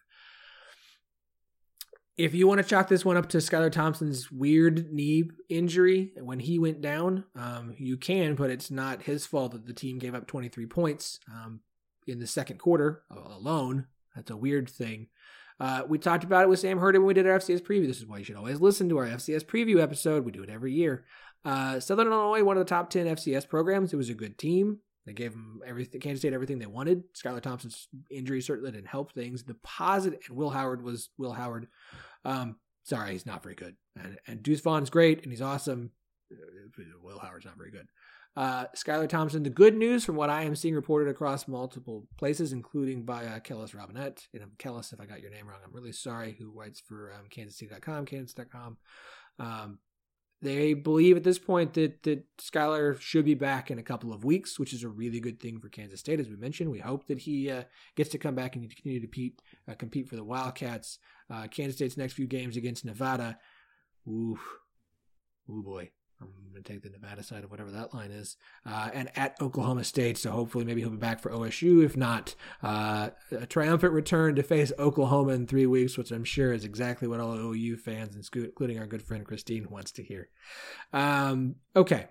If you want to chalk this one up to Skylar Thompson's weird knee injury when he went down, you can, but it's not his fault that the team gave up 23 points. in the second quarter alone. That's a weird thing. We talked about it with Sam Hurd when we did our FCS preview. This is why you should always listen to our FCS preview episode. We do it every year. Southern Illinois, one of the top 10 FCS programs. It was a good team. They gave them everything, Kansas State everything they wanted. Skylar Thompson's injury certainly didn't help things. The positive, and Will Howard was Will Howard. Sorry, he's not very good. And Deuce Vaughn's great, and he's awesome. Will Howard's not very good. Skylar Thompson, the good news from what I am seeing reported across multiple places, including by Kellis Robinette. And Kellis, if I got your name wrong, I'm really sorry, who writes for kansascity.com, kansas.com. They believe at this point that Skylar should be back in a couple of weeks, which is a really good thing for Kansas State. As we mentioned, we hope that he gets to come back and continue to compete for the Wildcats. Kansas State's next few games against Nevada. Ooh boy. I'm going to take the Nevada side of whatever that line is. And at Oklahoma State, so hopefully maybe he'll be back for OSU. If not, a triumphant return to face Oklahoma in 3 weeks, which I'm sure is exactly what all OU fans, including our good friend Christine, wants to hear. Okay.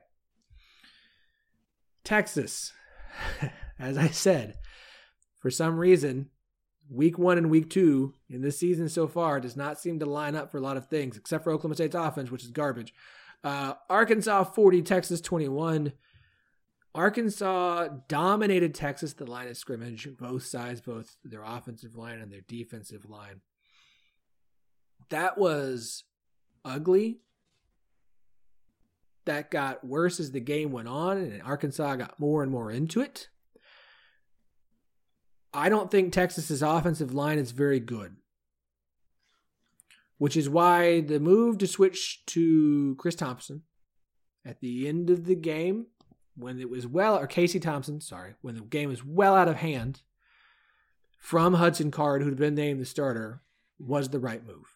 Texas. As I said, for some reason, week 1 and week 2 in this season so far does not seem to line up for a lot of things, except for Oklahoma State's offense, which is garbage. Arkansas 40, Texas 21. Arkansas dominated Texas, the line of scrimmage, both sides, both their offensive line and their defensive line. That was ugly. That got worse as the game went on, and Arkansas got more and more into it. I don't think Texas's offensive line is very good, which is why the move to switch to Chris Thompson at the end of the game, when it was Casey Thompson, when the game was well out of hand, from Hudson Card, who'd been named the starter, was the right move.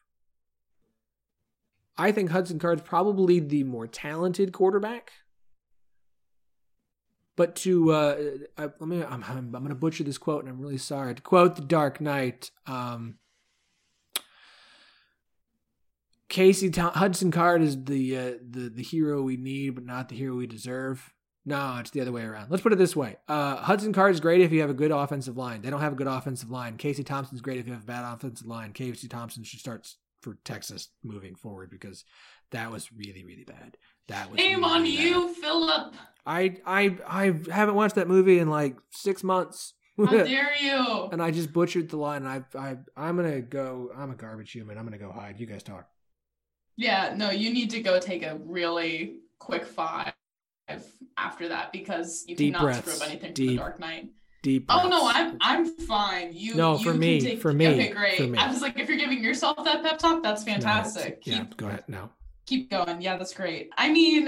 I think Hudson Card's probably the more talented quarterback. But I'm going to butcher this quote, and I'm really sorry. To quote The Dark Knight, Hudson Card is the hero we need, but not the hero we deserve. No, it's the other way around. Let's put it this way. Hudson Card is great if you have a good offensive line. They don't have a good offensive line. Casey Thompson's great if you have a bad offensive line. Casey Thompson should start for Texas moving forward, because that was really, really bad. That was shame on you, Philip. I haven't watched that movie in like 6 months. How dare you? And I just butchered the line. I'm gonna go. I'm a garbage human. I'm gonna go hide. You guys talk. Yeah, no, you need to go take a really quick 5 after that, because you Deep cannot breaths. screw up anything from The Dark Knight. Deep breaths. Oh no, I'm fine. For me. Okay, great. For me. I was like, if you're giving yourself that pep talk, that's fantastic. No, go ahead. No. Keep going. Yeah, that's great. I mean,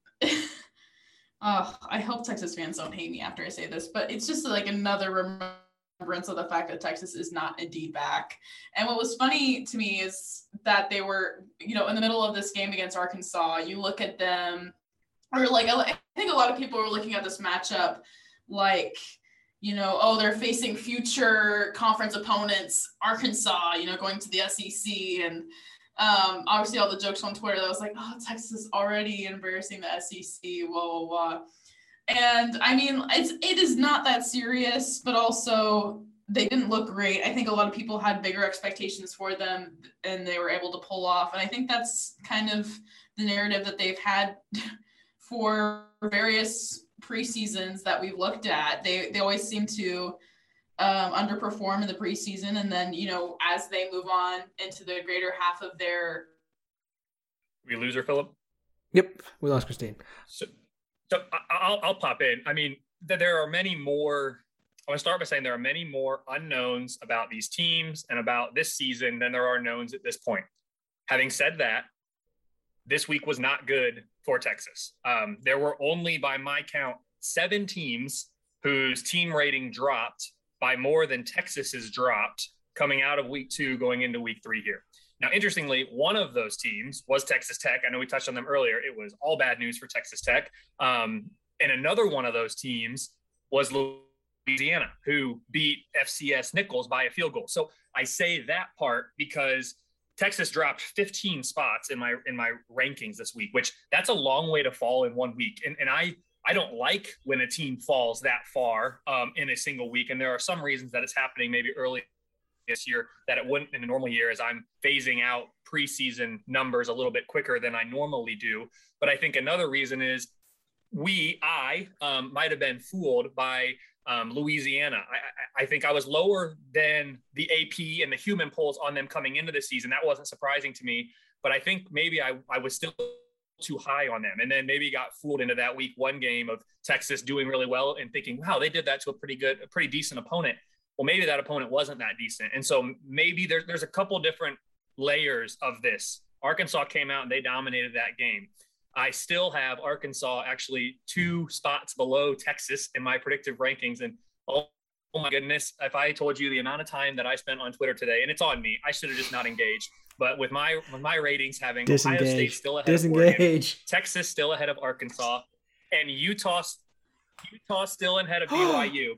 I hope Texas fans don't hate me after I say this, but it's just like another remembrance of the fact that Texas is not indeed back. And what was funny to me is that they were, in the middle of this game against Arkansas, you look at them, or like, I think a lot of people were looking at this matchup like, they're facing future conference opponents, Arkansas, going to the SEC. And obviously all the jokes on Twitter that was like, oh, Texas is already embarrassing the SEC, blah, blah, blah. And I mean, it is not that serious, but also they didn't look great. I think a lot of people had bigger expectations for them, and they were able to pull off. And I think that's kind of the narrative that they've had for various preseasons that we've looked at. They always seem to underperform in the preseason, and then as they move on into the greater half of their. We lose her, Philip. Yep, we lost Christine. So I'll pop in. I mean, there are many more. I want to start by saying there are many more unknowns about these teams and about this season than there are knowns at this point. Having said that, this week was not good for Texas. There were only, by my count, 7 teams whose team rating dropped by more than Texas's dropped coming out of week 2, going into week 3 here. Now, interestingly, one of those teams was Texas Tech. I know we touched on them earlier. It was all bad news for Texas Tech. And another one of those teams was Louisiana, who beat FCS Nichols by a field goal. So I say that part because Texas dropped 15 spots in my rankings this week, which that's a long way to fall in 1 week. And I don't like when a team falls that far in a single week. And there are some reasons that it's happening maybe early this year that it wouldn't in a normal year, as I'm phasing out preseason numbers a little bit quicker than I normally do. But I think another reason is I might have been fooled by Louisiana. I think I was lower than the AP and the human polls on them coming into the season. That wasn't surprising to me, but I think maybe I was still too high on them, and then maybe got fooled into that week 1 game of Texas doing really well and thinking, wow, they did that to a pretty decent opponent. Well, maybe that opponent wasn't that decent. And so maybe there's a couple different layers of this. Arkansas came out and they dominated that game. I still have Arkansas actually 2 spots below Texas in my predictive rankings. And oh my goodness, if I told you the amount of time that I spent on Twitter today, and it's on me, I should have just not engaged. But with my ratings having Ohio State still ahead of Oregon, Texas still ahead of Arkansas, and Utah still ahead of BYU,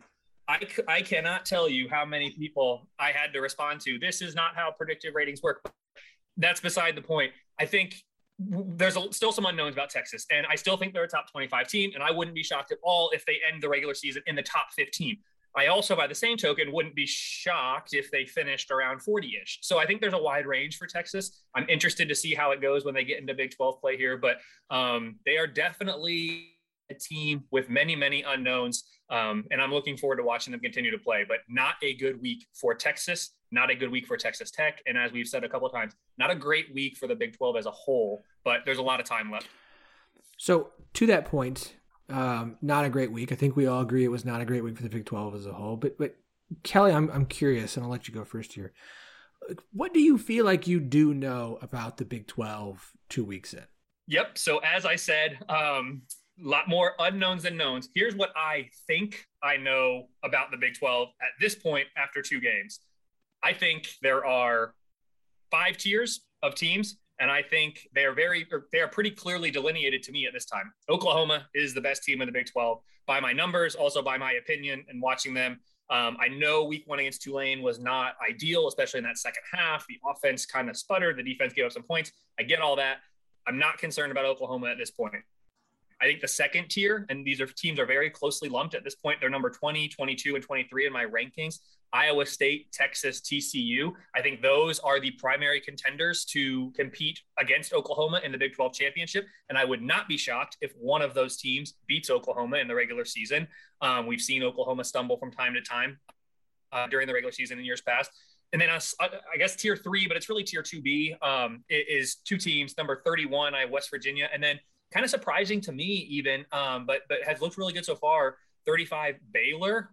I cannot tell you how many people I had to respond to. This is not how predictive ratings work. That's beside the point. I think there's still some unknowns about Texas, and I still think they're a top 25 team, and I wouldn't be shocked at all if they end the regular season in the top 15. I also, by the same token, wouldn't be shocked if they finished around 40-ish. So I think there's a wide range for Texas. I'm interested to see how it goes when they get into Big 12 play here, but they are definitely a team with many, many unknowns, and I'm looking forward to watching them continue to play, but not a good week for Texas, not a good week for Texas Tech, and as we've said a couple of times, not a great week for the Big 12 as a whole, but there's a lot of time left. So to that point, not a great week. I think we all agree it was not a great week for the Big 12 as a whole. But Kelly, I'm curious, and I'll let you go first here. What do you feel like you do know about the Big 12 2 weeks in? Yep. So as I said, a lot more unknowns than knowns. Here's what I think I know about the Big 12 at this point after 2 games. I think there are 5 tiers of teams. And I think they are pretty clearly delineated to me at this time. Oklahoma is the best team in the Big 12 by my numbers, also by my opinion and watching them. I know week 1 against Tulane was not ideal, especially in that second half. The offense kind of sputtered. The defense gave up some points. I get all that. I'm not concerned about Oklahoma at this point. I think the second tier, and these teams are very closely lumped at this point. They're number 20, 22, and 23 in my rankings. Iowa State, Texas, TCU. I think those are the primary contenders to compete against Oklahoma in the Big 12 championship. And I would not be shocked if one of those teams beats Oklahoma in the regular season. We've seen Oklahoma stumble from time to time during the regular season in years past. And then I guess tier 3, but it's really tier 2B, is 2 teams. Number 31, I have West Virginia. And then kind of surprising to me even, but has looked really good so far, 35 Baylor.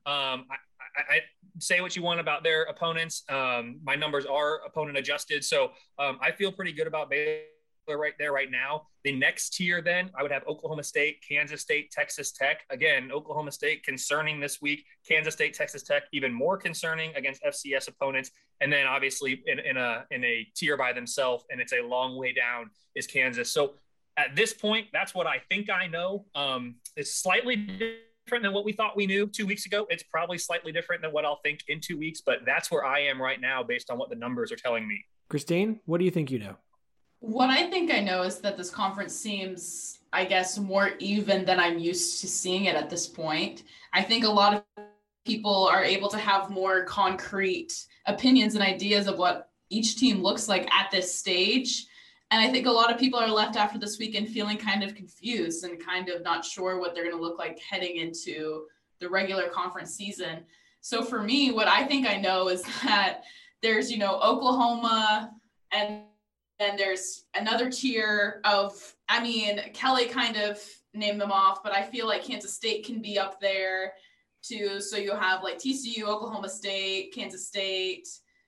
I say what you want about their opponents. My numbers are opponent adjusted. So I feel pretty good about Baylor right there right now. The next tier then, I would have Oklahoma State, Kansas State, Texas Tech. Again, Oklahoma State concerning this week. Kansas State, Texas Tech, even more concerning against FCS opponents. And then obviously in a tier by themselves, and it's a long way down, is Kansas. So at this point, that's what I think I know. It's slightly different than what we thought we knew 2 weeks ago. It's probably slightly different than what I'll think in 2 weeks, but that's where I am right now based on what the numbers are telling me. Christine, what do you think you know? What I think I know is that this conference seems, I guess, more even than I'm used to seeing it at this point. I think a lot of people are able to have more concrete opinions and ideas of what each team looks like at this stage. And I think a lot of people are left after this weekend feeling kind of confused and kind of not sure what they're going to look like heading into the regular conference season. So for me, what I think I know is that there's, Oklahoma, and then there's another tier of, Kelly kind of named them off, but I feel like Kansas State can be up there too. So you have like TCU, Oklahoma State, Kansas State,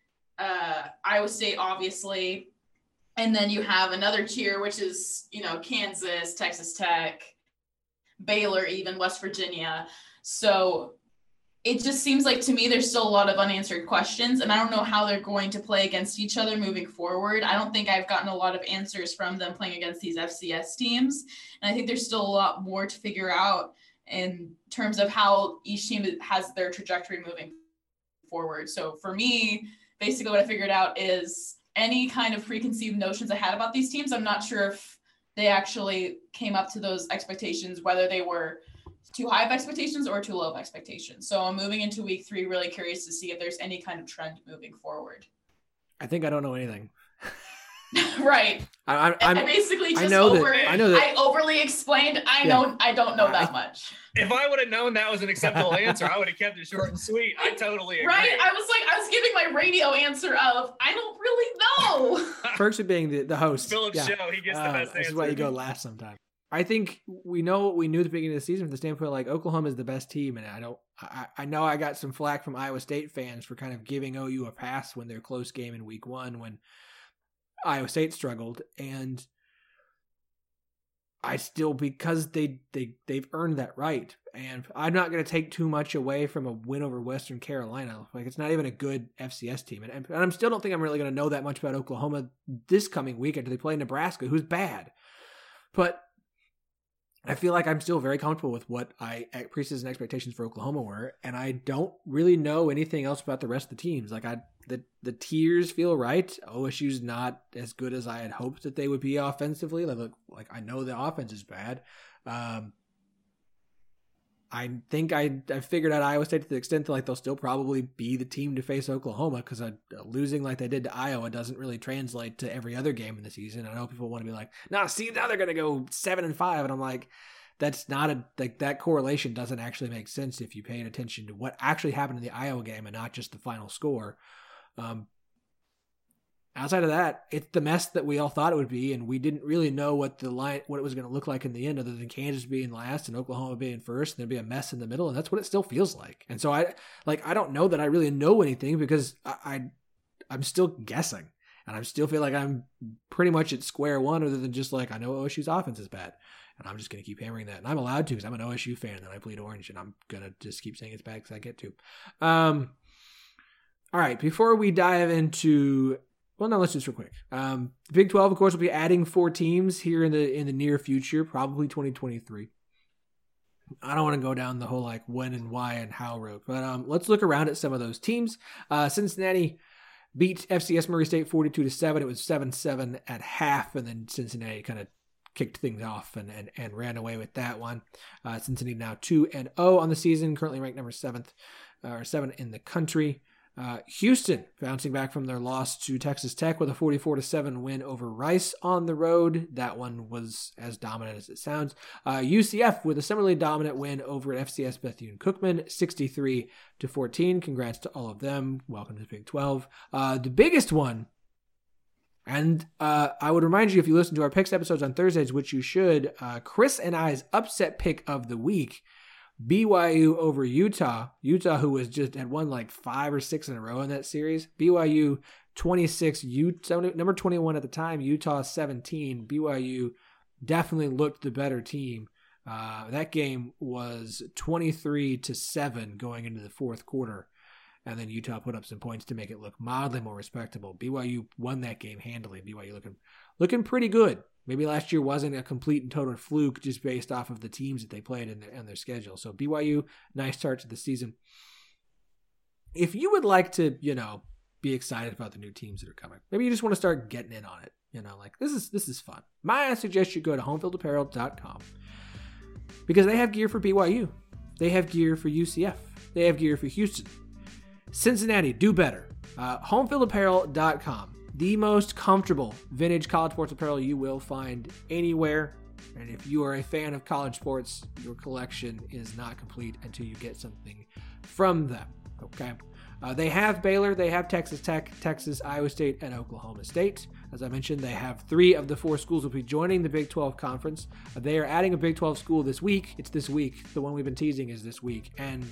Iowa State, obviously. And then you have another tier, which is, Kansas, Texas Tech, Baylor, even West Virginia. So it just seems like to me there's still a lot of unanswered questions, and I don't know how they're going to play against each other moving forward. I don't think I've gotten a lot of answers from them playing against these FCS teams. And I think there's still a lot more to figure out in terms of how each team has their trajectory moving forward. So for me, basically what I figured out is any kind of preconceived notions I had about these teams, I'm not sure if they actually came up to those expectations, whether they were too high of expectations or too low of expectations. So I'm moving into week 3, really curious to see if there's any kind of trend moving forward. I think I don't know anything. Right. I basically just I overly explained. I don't know that much. If I would have known that was an acceptable answer, I would have kept it short and sweet. I totally agree. Right? I was giving my radio answer of I don't really know. Perks of being the host. Philip's show, he gets the best answer. This is why you go last sometimes. I think we know what we knew at the beginning of the season from the standpoint like Oklahoma is the best team, and I know I got some flack from Iowa State fans for kind of giving OU a pass when their close game in week 1 when Iowa State struggled, and I still, because they've earned that right, and I'm not going to take too much away from a win over Western Carolina. Like, it's not even a good FCS team, and I still don't think I'm really going to know that much about Oklahoma this coming weekend. They play Nebraska, who's bad, but I feel like I'm still very comfortable with what preseason expectations for Oklahoma were, and I don't really know anything else about the rest of the teams. Like, the tiers feel right. OSU's not as good as I had hoped that they would be offensively. Like I know the offense is bad. I think I figured out Iowa State to the extent that like they'll still probably be the team to face Oklahoma, because losing like they did to Iowa doesn't really translate to every other game in the season. I know people want to be like, now they're going to go 7-5, and I'm like, that's not that correlation doesn't actually make sense if you paid attention to what actually happened in the Iowa game and not just the final score. Outside of that, it's the mess that we all thought it would be, and we didn't really know what it was going to look like in the end, other than Kansas being last and Oklahoma being first, and there'd be a mess in the middle, and that's what it still feels like. And so I don't know that I really know anything, because I'm still guessing, and I still feel like I'm pretty much at square one, other than just like I know OSU's offense is bad, and I'm just going to keep hammering that, and I'm allowed to because I'm an OSU fan and I bleed orange, and I'm going to just keep saying it's bad because I get to. All right, before we dive into, well, no, let's just real quick. The Big 12, of course, will be adding 4 teams here in the near future, probably 2023. I don't want to go down the whole like when and why and how road, but let's look around at some of those teams. Cincinnati beat FCS Murray State 42-7. It was 7-7 at half, and then Cincinnati kind of kicked things off and ran away with that one. Cincinnati now 2-0 on the season, currently ranked number 7 in the country. Houston bouncing back from their loss to Texas Tech with a 44-7 win over Rice on the road. That one was as dominant as it sounds. UCF with a similarly dominant win over FCS Bethune-Cookman, 63-14. Congrats to all of them. Welcome to the Big 12. The biggest one, and I would remind you, if you listen to our picks episodes on Thursdays, which you should, Chris and I's upset pick of the week, BYU over Utah. Utah, who had won like 5 or 6 in a row in that series. BYU 26, number 21 at the time, Utah 17. BYU definitely looked the better team. That game was 23-7 going into the fourth quarter, and then Utah put up some points to make it look mildly more respectable. BYU won that game handily. BYU looking pretty good. Maybe last year wasn't a complete and total fluke just based off of the teams that they played in their schedule. So BYU, nice start to the season. If you would like to, be excited about the new teams that are coming, maybe you just want to start getting in on it. Like this is fun. I suggest you go to homefieldapparel.com, because they have gear for BYU. They have gear for UCF. They have gear for Houston. Cincinnati, do better. Homefieldapparel.com. The most comfortable vintage college sports apparel you will find anywhere. And if you are a fan of college sports, your collection is not complete until you get something from them. Okay? They have Baylor, they have Texas Tech, Texas, Iowa State, and Oklahoma State. As I mentioned, they have 3 of the 4 schools will be joining the Big 12 Conference. They are adding a Big 12 school this week. It's this week. The one we've been teasing is this week. And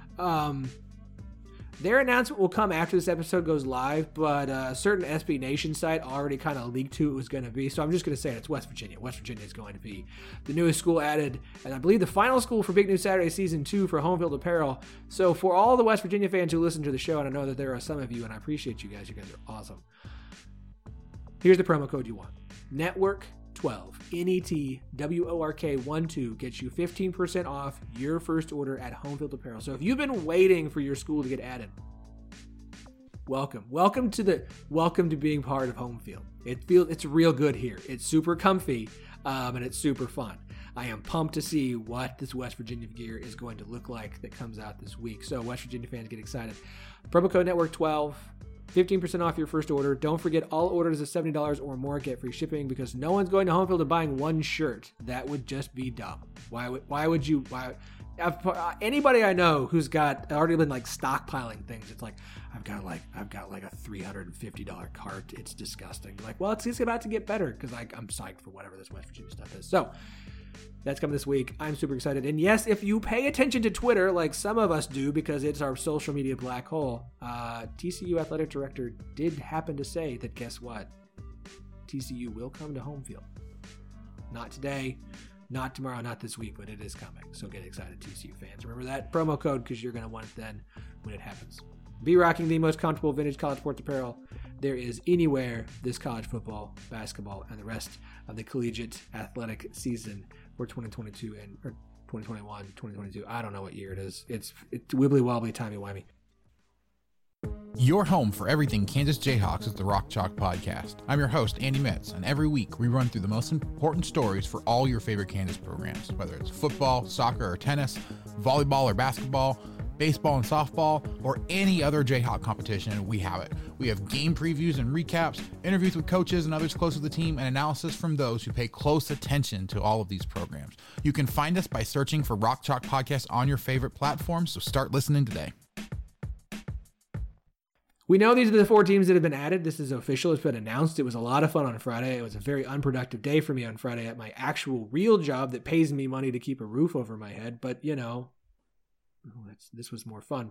their announcement will come after this episode goes live, but a certain SB Nation site already kind of leaked who it was going to be, so I'm just going to say it's West Virginia. West Virginia is going to be the newest school added, and I believe the final school for Big News Saturday Season 2 for Homefield Apparel. So for all the West Virginia fans who listen to the show, and I know that there are some of you, and I appreciate you guys. You guys are awesome. Here's the promo code you want. Network 12, NETWORK12 gets you 15% off your first order at Homefield Apparel. So if you've been waiting for your school to get added, welcome to being part of Homefield. It's real good here. It's super comfy, and it's super fun. I am pumped to see what this West Virginia gear is going to look like that comes out this week. So West Virginia fans, get excited. Promo code Network12, 15% off your first order. Don't forget, all orders of $70 or more get free shipping, because no one's going to Home Field and buying one shirt. That would just be dumb. Why would you? Anybody I know who's got already been like stockpiling things, it's like, I've got like a $350 cart. It's disgusting. Like, well, it's about to get better, because I'm psyched for whatever this West Virginia stuff is. So that's coming this week. I'm super excited. And yes, if you pay attention to Twitter, like some of us do, because it's our social media black hole, TCU athletic director did happen to say that, guess what? TCU will come to Home Field. Not today, not tomorrow, not this week, but it is coming. So get excited, TCU fans. Remember that promo code, because you're going to want it then when it happens. Be rocking the most comfortable vintage college sports apparel there is anywhere this college football, basketball, and the rest of the collegiate athletic season for 2022 or 2021, 2022. I don't know what year it is. It's wibbly wobbly, timey wimey. Your home for everything Kansas Jayhawks is the Rock Chalk Podcast. I'm your host, Andy Metz, and every week we run through the most important stories for all your favorite Kansas programs, whether it's football, soccer, or tennis, volleyball or basketball, baseball and softball, or any other Jayhawk competition. We have it. We have game previews and recaps, interviews with coaches and others close to the team, and analysis from those who pay close attention to all of these programs. You can find us by searching for Rock Chalk Podcast on your favorite platform, so start listening today. We know these are the 4 teams that have been added. This is official. It's been announced. It was a lot of fun on Friday. It was a very unproductive day for me on Friday at my actual real job that pays me money to keep a roof over my head. But, this was more fun.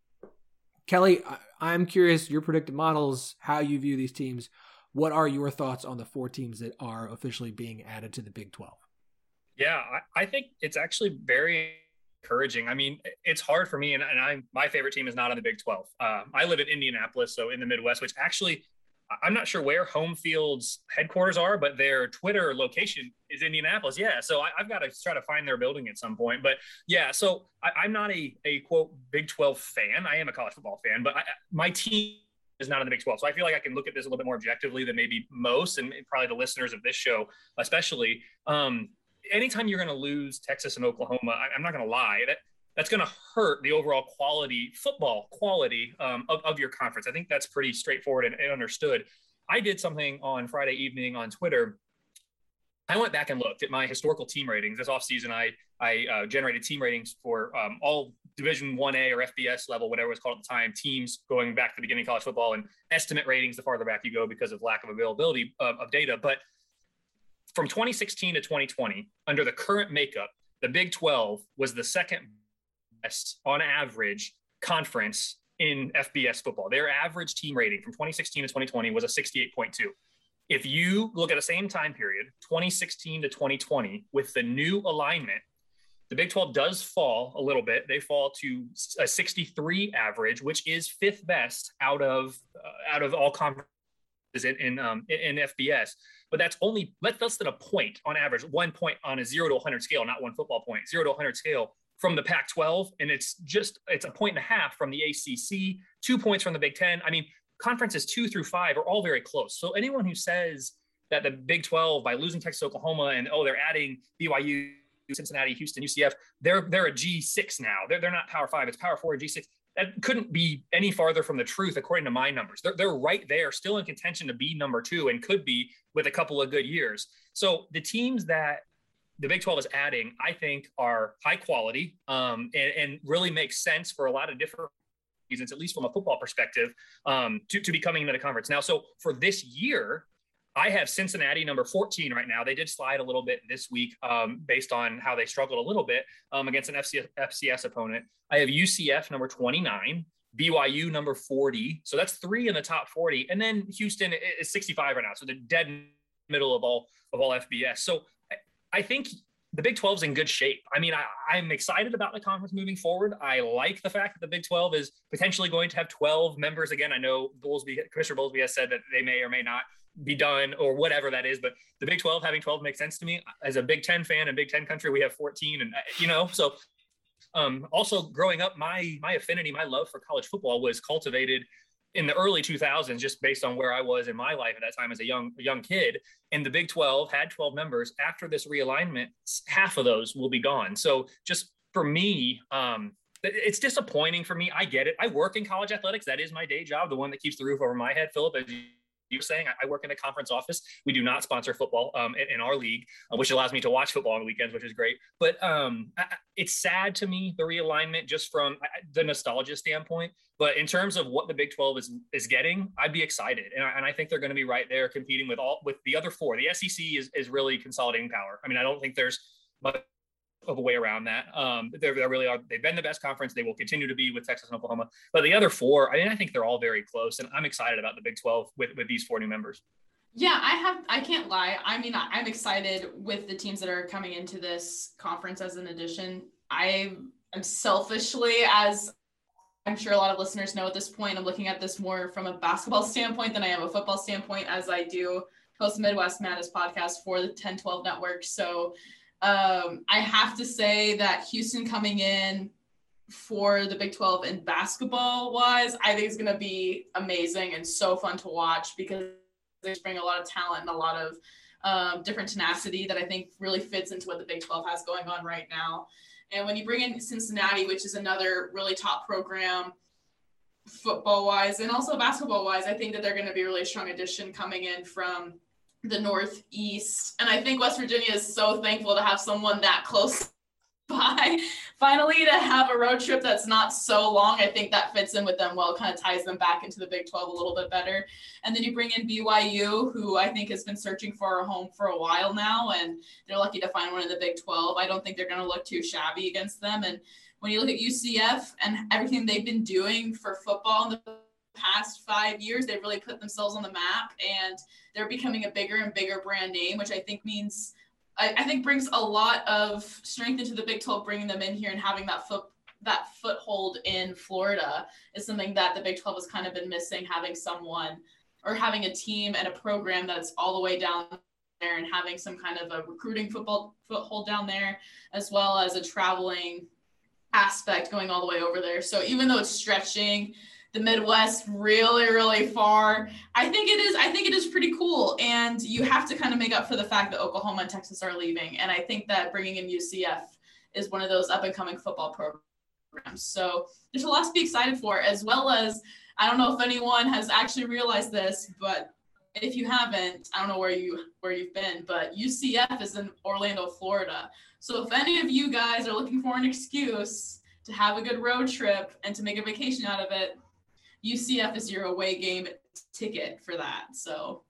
Kelly, I'm curious, your predicted models, how you view these teams. What are your thoughts on the 4 teams that are officially being added to the Big 12? Yeah, I think it's actually very encouraging. I mean, it's hard for me, and my favorite team is not on the Big 12. I live in Indianapolis, so in the Midwest, which actually, I'm not sure where Home Field's headquarters are, but their Twitter location is Indianapolis. Yeah, so I've got to try to find their building at some point. But yeah, so I'm not a quote Big 12 fan. I am a college football fan, but my team is not in the Big 12. So I feel like I can look at this a little bit more objectively than maybe most, and probably the listeners of this show especially. Anytime you're going to lose Texas and Oklahoma, I'm not going to lie, that's going to hurt the overall football quality of your conference. I think that's pretty straightforward and understood. I did something on Friday evening on Twitter. I went back and looked at my historical team ratings. This offseason, I generated team ratings for all Division 1A or FBS level, whatever it was called at the time, teams going back to the beginning of college football, and estimate ratings the farther back you go because of lack of availability of data. But from 2016 to 2020, under the current makeup, the Big 12 was the second best on average conference in FBS football. Their average team rating from 2016 to 2020 was a 68.2. If you look at the same time period, 2016 to 2020, with the new alignment, the Big 12 does fall a little bit. They fall to a 63 average, which is 5th best out of all conferences in FBS. But that's only less than a point on average, 1 point on a 0 to 100 scale, not one football point, 0 to 100 scale from the Pac-12. And it's a 1.5 from the ACC, 2 points from the Big Ten. I mean, conferences 2 through 5 are all very close. So anyone who says that the Big 12, by losing Texas, Oklahoma, and they're adding BYU, Cincinnati, Houston, UCF, they're a G6 now. They're not Power 5, it's Power 4 and G6. That couldn't be any farther from the truth, according to my numbers. They're right there, still in contention to be number 2, and could be with a couple of good years. So the teams that the Big 12 is adding, I think, are high quality and really make sense for a lot of different reasons, at least from a football perspective, to be coming into the conference. Now, so for this year, I have Cincinnati number 14 right now. They did slide a little bit this week based on how they struggled a little bit against an FCS opponent. I have UCF number 29, BYU number 40. So that's 3 in the top 40. And then Houston is 65 right now. So they're dead middle of all FBS. So I think the Big 12 is in good shape. I mean, I'm excited about the conference moving forward. I like the fact that the Big 12 is potentially going to have 12 members. Again, I know Commissioner Bowlesby has said that they may or may not be done or whatever that is, but the Big 12 having 12 makes sense to me. As a Big 10 fan in Big 10 country, we have 14, and so also growing up, my affinity, my love for college football was cultivated in the early 2000s, just based on where I was in my life at that time as a young kid, and the Big 12 had 12 members. After this realignment, half of those will be gone. So just for me, it's disappointing for me. I get it. I work in college athletics. That is my day job, the one that keeps the roof over my head, Philip, as you were saying. I work in a conference office. We do not sponsor football in our league, which allows me to watch football on the weekends, which is great. But it's sad to me, the realignment, just from the nostalgia standpoint. But in terms of what the Big 12 is getting, I'd be excited. And I think they're going to be right there competing with the other four. The SEC is really consolidating power. I mean, I don't think there's much of a way around that. They really are. They've been the best conference. They will continue to be with Texas and Oklahoma. But the other four, I think they're all very close. And I'm excited about the Big 12 with these 4 new members. Yeah, I can't lie. I mean, I'm excited with the teams that are coming into this conference as an addition. I am selfishly, as I'm sure a lot of listeners know at this point, I'm looking at this more from a basketball standpoint than I am a football standpoint, as I do host the Midwest Madness podcast for the 10-12 network. So I have to say that Houston coming in for the Big 12 and basketball wise, I think it's going to be amazing and so fun to watch, because they bring a lot of talent and a lot of different tenacity that I think really fits into what the Big 12 has going on right now. And when you bring in Cincinnati, which is another really top program football-wise and also basketball-wise, I think that they're going to be a really strong addition coming in from the Northeast. And I think West Virginia is so thankful to have someone that close by. Finally, to have a road trip that's not so long, I think that fits in with them well, kind of ties them back into the Big 12 a little bit better. And then you bring in BYU, who I think has been searching for a home for a while now, and they're lucky to find one in the Big 12. I don't think they're going to look too shabby against them. And when you look at UCF and everything they've been doing for football in the past 5 years, they've really put themselves on the map, and they're becoming a bigger and bigger brand name, which I think means I think brings a lot of strength into the Big 12, bringing them in here and having that foothold in Florida is something that the Big 12 has kind of been missing, having someone or having a team and a program that's all the way down there and having some kind of a recruiting foothold down there, as well as a traveling aspect going all the way over there. So even though it's stretching the Midwest really, really far, I think it is pretty cool. And you have to kind of make up for the fact that Oklahoma and Texas are leaving. And I think that bringing in UCF is one of those up and coming football programs. So there's a lot to be excited for, as well as, I don't know if anyone has actually realized this, but if you haven't, I don't know where you've been, but UCF is in Orlando, Florida. So if any of you guys are looking for an excuse to have a good road trip and to make a vacation out of it, UCF is your away game ticket for that. So,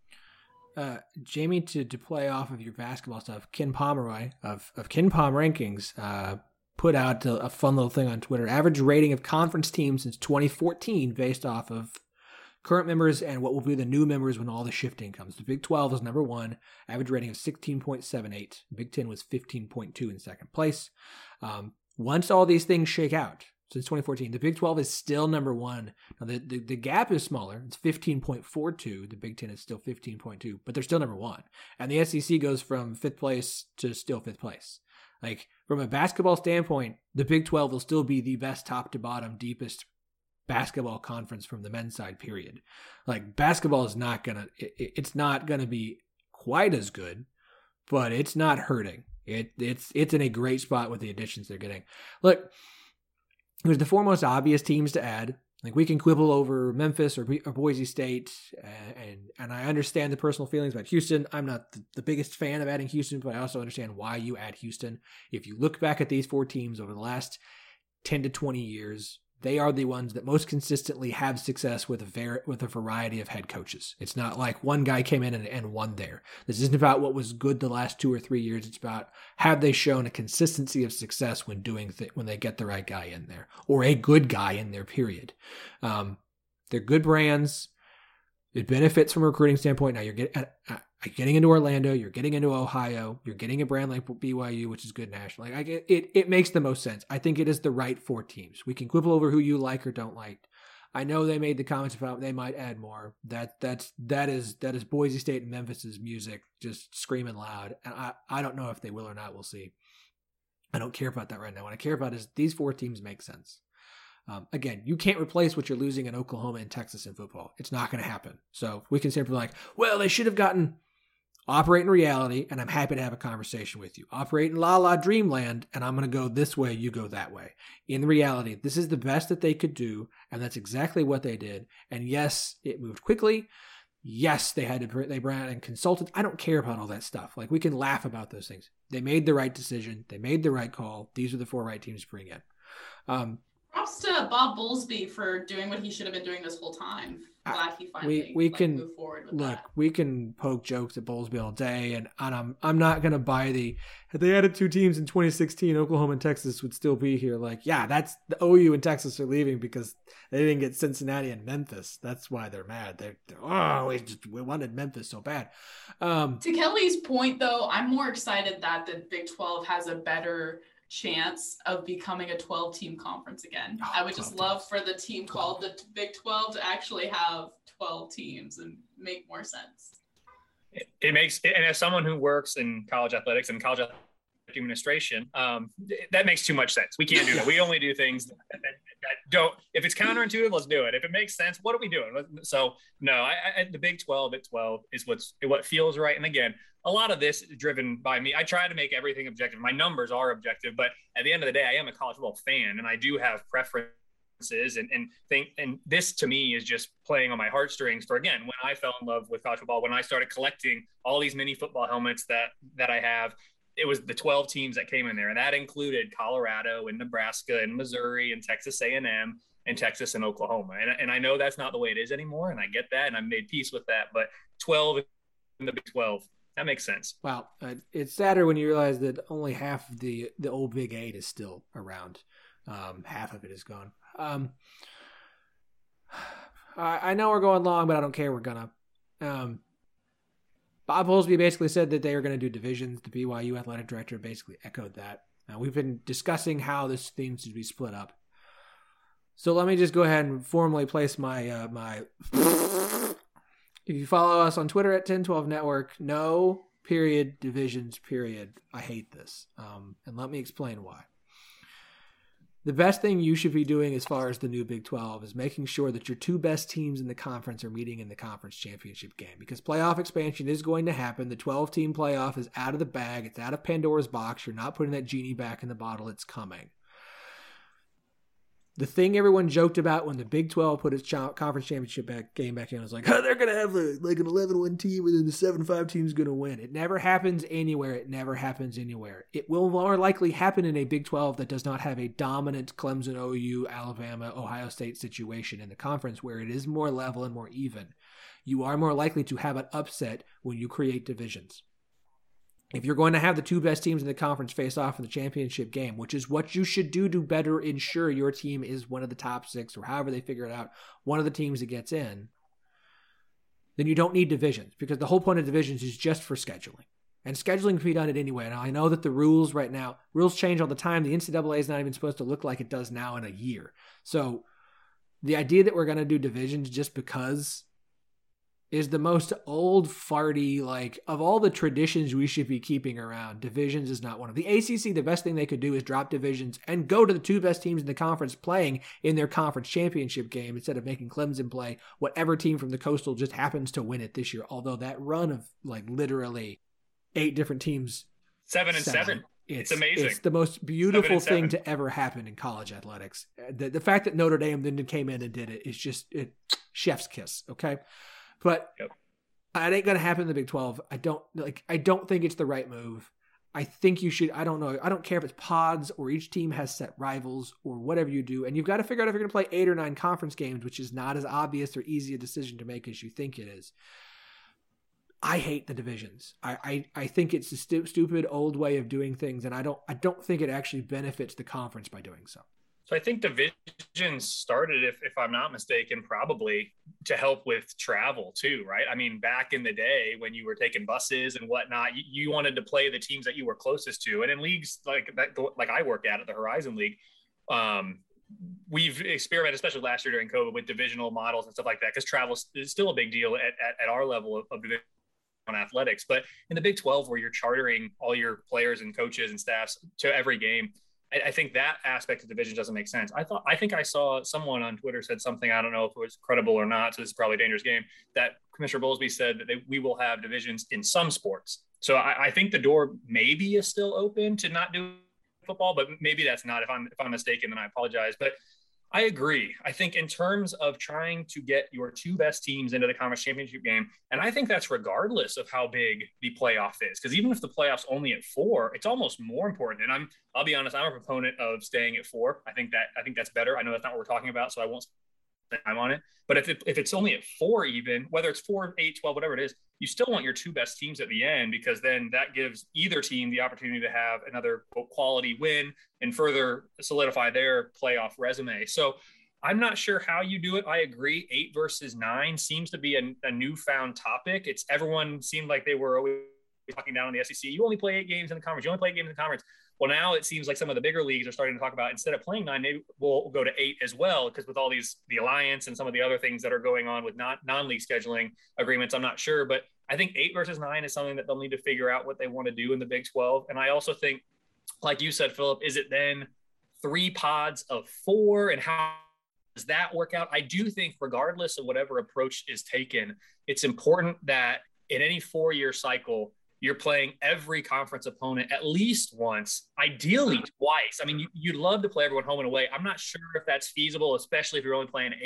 Jamie, to play off of your basketball stuff, Ken Pomeroy of Ken Pom Rankings put out a fun little thing on Twitter. Average rating of conference teams since 2014 based off of current members and what will be the new members when all the shifting comes. The Big 12 is number 1, average rating of 16.78. Big 10 was 15.2 in second place. Once all these things shake out, since 2014, the Big 12 is still number 1. Now, the gap is smaller. It's 15.42. The Big 10 is still 15.2, but they're still number 1. And the SEC goes from 5th place to still 5th place. Like, from a basketball standpoint, the Big 12 will still be the best top to bottom, deepest basketball conference from the men's side, period. Like, basketball is not it's not gonna be quite as good, but it's not hurting. It's in a great spot with the additions they're getting. Look, there's the 4 most obvious teams to add. Like, we can quibble over Memphis or Boise State, and I understand the personal feelings about Houston. I'm not the biggest fan of adding Houston, but I also understand why you add Houston. If you look back at these 4 teams over the last 10 to 20 years, they are the ones that most consistently have success with a variety of head coaches. It's not like one guy came in and won there. This isn't about what was good the last 2 or 3 years. It's about, have they shown a consistency of success when when they get the right guy in there, or a good guy in there, period. They're good brands. It benefits from a recruiting standpoint. Now you're getting into Orlando, you're getting into Ohio, you're getting a brand like BYU, which is good nationally. It makes the most sense. I think it is the right 4 teams. We can quibble over who you like or don't like. I know they made the comments about they might add more. That is Boise State and Memphis's music just screaming loud. And I don't know if they will or not. We'll see. I don't care about that right now. What I care about is these 4 teams make sense. Again, you can't replace what you're losing in Oklahoma and Texas in football. It's not going to happen. So we can simply like, well, they should have gotten. Operate in reality, and I'm happy to have a conversation with you. Operate in la dreamland, and I'm going to go this way, you go that way. In reality, this is the best that they could do, and that's exactly what they did. And yes, it moved quickly. Yes, they brought out and consulted. I don't care about all that stuff. Like, we can laugh about those things. They made the right decision. They made the right call. These are the 4 right teams to bring in. Props to Bob Bowlesby for doing what he should have been doing this whole time. Glad he finally we can move forward with look. that. We can poke jokes at Bowlesby all day, and I'm not gonna buy the. If they added 2 teams in 2016, Oklahoma and Texas would still be here. Like, yeah, that's the OU and Texas are leaving because they didn't get Cincinnati and Memphis. That's why they're mad. We wanted Memphis so bad. To Kelly's point, though, I'm more excited that the Big 12 has a better chance of becoming a 12-team conference again. I would just love for the team called the Big 12 to actually have 12 teams and make more sense. It makes, and as someone who works in college athletics and college administration, that makes too much sense. We can't do that. We only do things that don't. If it's counterintuitive, let's do it. If it makes sense, what are we doing? So no, the Big 12 at 12 is what feels right. And again, a lot of this is driven by me. I try to make everything objective. My numbers are objective, but at the end of the day, I am a college football fan, and I do have preferences and this to me is just playing on my heartstrings for, again, when I fell in love with college football, when I started collecting all these mini football helmets that I have, it was the 12 teams that came in there, and that included Colorado and Nebraska and Missouri and Texas A&M and Texas and Oklahoma. And I know that's not the way it is anymore, and I get that, and I've made peace with that. But 12 in the Big 12, that makes sense. Wow. It's sadder when you realize that only half of the old Big 8 is still around. Half of it is gone. I know we're going long, but I don't care. We're going to. Bob Bowlesby basically said that they were going to do divisions. The BYU athletic director basically echoed that. We've been discussing how this needs to be split up. So let me just go ahead and formally place my my. If you follow us on Twitter at 1012 Network, no period divisions period. I hate this, and let me explain why. The best thing you should be doing as far as the new Big 12 is making sure that your 2 best teams in the conference are meeting in the conference championship game, because playoff expansion is going to happen. The 12-team playoff is out of the bag. It's out of Pandora's box. You're not putting that genie back in the bottle. It's coming. The thing everyone joked about when the Big 12 put its conference championship game back in was like, oh, they're going to have like an 11-1 team and then the 7-5 team is going to win. It never happens anywhere. It never happens anywhere. It will more likely happen in a Big 12 that does not have a dominant Clemson, OU, Alabama, Ohio State situation in the conference where it is more level and more even. You are more likely to have an upset when you create divisions. If you're going to have the 2 best teams in the conference face off in the championship game, which is what you should do to better ensure your team is one of the top 6 or however they figure it out, one of the teams that gets in, then you don't need divisions, because the whole point of divisions is just for scheduling. And scheduling can be done at any way. Now, I know that the rules right now, rules change all the time. The NCAA is not even supposed to look like it does now in a year. So the idea that we're going to do divisions just because is the most old farty, like, of all the traditions we should be keeping around, divisions is not one of them. The ACC, the best thing they could do is drop divisions and go to the 2 best teams in the conference playing in their conference championship game instead of making Clemson play whatever team from the Coastal just happens to win it this year. Although that run of, like, literally 8 different teams. 7-7. It's amazing. It's the most beautiful thing to ever happen in college athletics. The fact that Notre Dame then came in and did it is just chef's kiss, okay? But it ain't going to happen in the Big 12. I don't think it's the right move. I think you should, I don't know. I don't care if it's pods or each team has set rivals or whatever you do. And you've got to figure out if you're going to play 8 or 9 conference games, which is not as obvious or easy a decision to make as you think it is. I hate the divisions. I think it's a stupid old way of doing things. And I don't think it actually benefits the conference by doing so. So I think divisions started, if I'm not mistaken, probably to help with travel too, right? I mean, back in the day when you were taking buses and whatnot, you wanted to play the teams that you were closest to. And in leagues like I work at the Horizon League, we've experimented, especially last year during COVID, with divisional models and stuff like that, because travel is still a big deal at our level of division on athletics. But in the Big 12, where you're chartering all your players and coaches and staffs to every game, I think that aspect of division doesn't make sense. I think I saw someone on Twitter said something, I don't know if it was credible or not, so this is probably a dangerous game, that Commissioner Bowlesby said that we will have divisions in some sports. So I think the door maybe is still open to not do football, but maybe that's not. If I'm mistaken, then I apologize. But I agree. I think in terms of trying to get your two best teams into the conference championship game, and I think that's regardless of how big the playoff is, because even if the playoff's only at 4, it's almost more important. And I'll be honest, I'm a proponent of staying at 4. I think that's better. I know that's not what we're talking about, so I won't spend time on it. But if it's only at 4, even whether it's 4, 8, 12, whatever it is, you still want your two best teams at the end, because then that gives either team the opportunity to have another quality win and further solidify their playoff resume. So I'm not sure how you do it. I agree. 8 versus 9 seems to be a newfound topic. Everyone seemed like they were always talking down on the SEC. You only play 8 games in the conference. You only play 8 games in the conference. Well, now it seems like some of the bigger leagues are starting to talk about, instead of playing 9, maybe we'll go to 8 as well, because with all the alliance and some of the other things that are going on with non-league scheduling agreements, I'm not sure. But I think 8 versus 9 is something that they'll need to figure out what they want to do in the Big 12. And I also think, like you said, Philip, is it then 3 pods of 4, and how does that work out? I do think regardless of whatever approach is taken, it's important that in any 4-year cycle, you're playing every conference opponent at least once, ideally twice. I mean, you'd love to play everyone home and away. I'm not sure if that's feasible, especially if you're only playing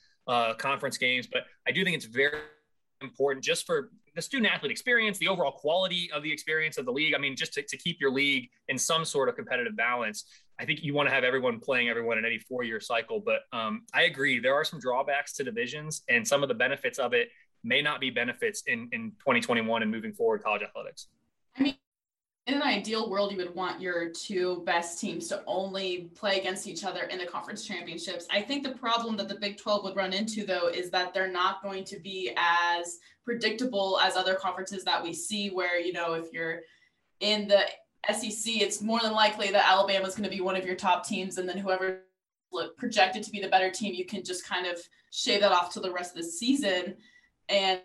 8 conference games, but I do think it's very important just for the student athlete experience, the overall quality of the experience of the league. I mean, just to keep your league in some sort of competitive balance. I think you want to have everyone playing everyone in any 4-year cycle, but I agree. There are some drawbacks to divisions, and some of the benefits of it may not be benefits in 2021 and moving forward college athletics. I mean, in an ideal world, you would want your two best teams to only play against each other in the conference championships. I think the problem that the Big 12 would run into, though, is that they're not going to be as predictable as other conferences that we see, where, you know, if you're in the SEC, it's more than likely that Alabama is going to be one of your top teams, and then whoever projected to be the better team, you can just kind of shave that off to the rest of the season. And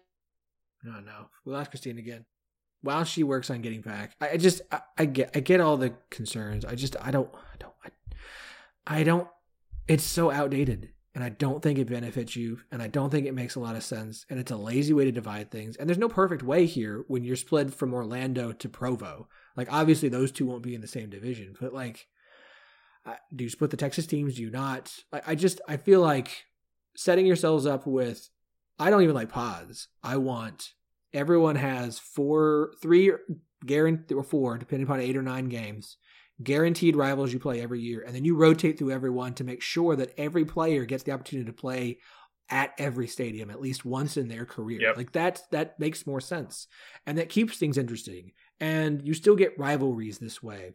no, we'll ask Christine again while she works on getting back. I get all the concerns. I don't. It's so outdated, and I don't think it benefits you, and I don't think it makes a lot of sense, and it's a lazy way to divide things. And there's no perfect way here when you're split from Orlando to Provo. Like, obviously those two won't be in the same division, but like, do you split the Texas teams? Do you not? I feel like setting yourselves up with, I don't even like pods. I want everyone has 3 guaranteed, or 4, depending upon 8 or 9 games, guaranteed rivals you play every year. And then you rotate through everyone to make sure that every player gets the opportunity to play at every stadium at least once in their career. Yep. Like that makes more sense. And that keeps things interesting. And you still get rivalries this way.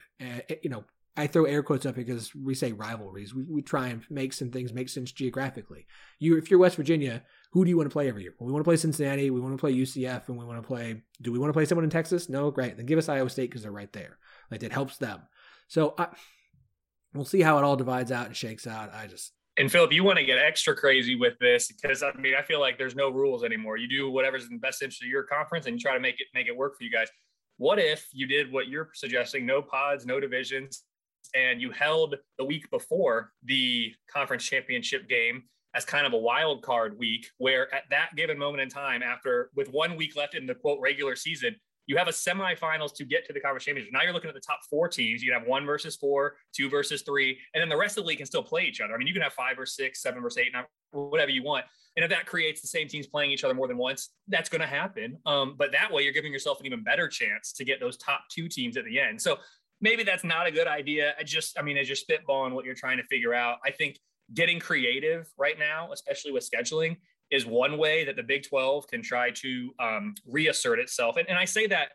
I throw air quotes up because we say rivalries. We try and make some things make sense geographically. If you're West Virginia, who do you want to play every year? Well, we want to play Cincinnati, we want to play UCF, and do we want to play someone in Texas? No? Great. Then give us Iowa State because they're right there. Like, that helps them. So we'll see how it all divides out and shakes out. And Philip, you want to get extra crazy with this because, I mean, I feel like there's no rules anymore. You do whatever's in the best interest of your conference and you try to make it work for you guys. What if you did what you're suggesting, no pods, no divisions, and you held the week before the conference championship game as kind of a wild card week, where at that given moment in time, with 1 week left in the quote regular season, you have a semifinals to get to the conference championship. Now you're looking at the top 4 teams. You can have 1 versus 4, 2 versus 3, and then the rest of the league can still play each other. I mean, you can have 5 or 6, 7 versus 8, 9, whatever you want. And if that creates the same teams playing each other more than once, that's going to happen. But that way you're giving yourself an even better chance to get those top 2 teams at the end. So maybe that's not a good idea. As you're spitballing what you're trying to figure out, I think getting creative right now, especially with scheduling, is one way that the Big 12 can try to reassert itself. And I say that,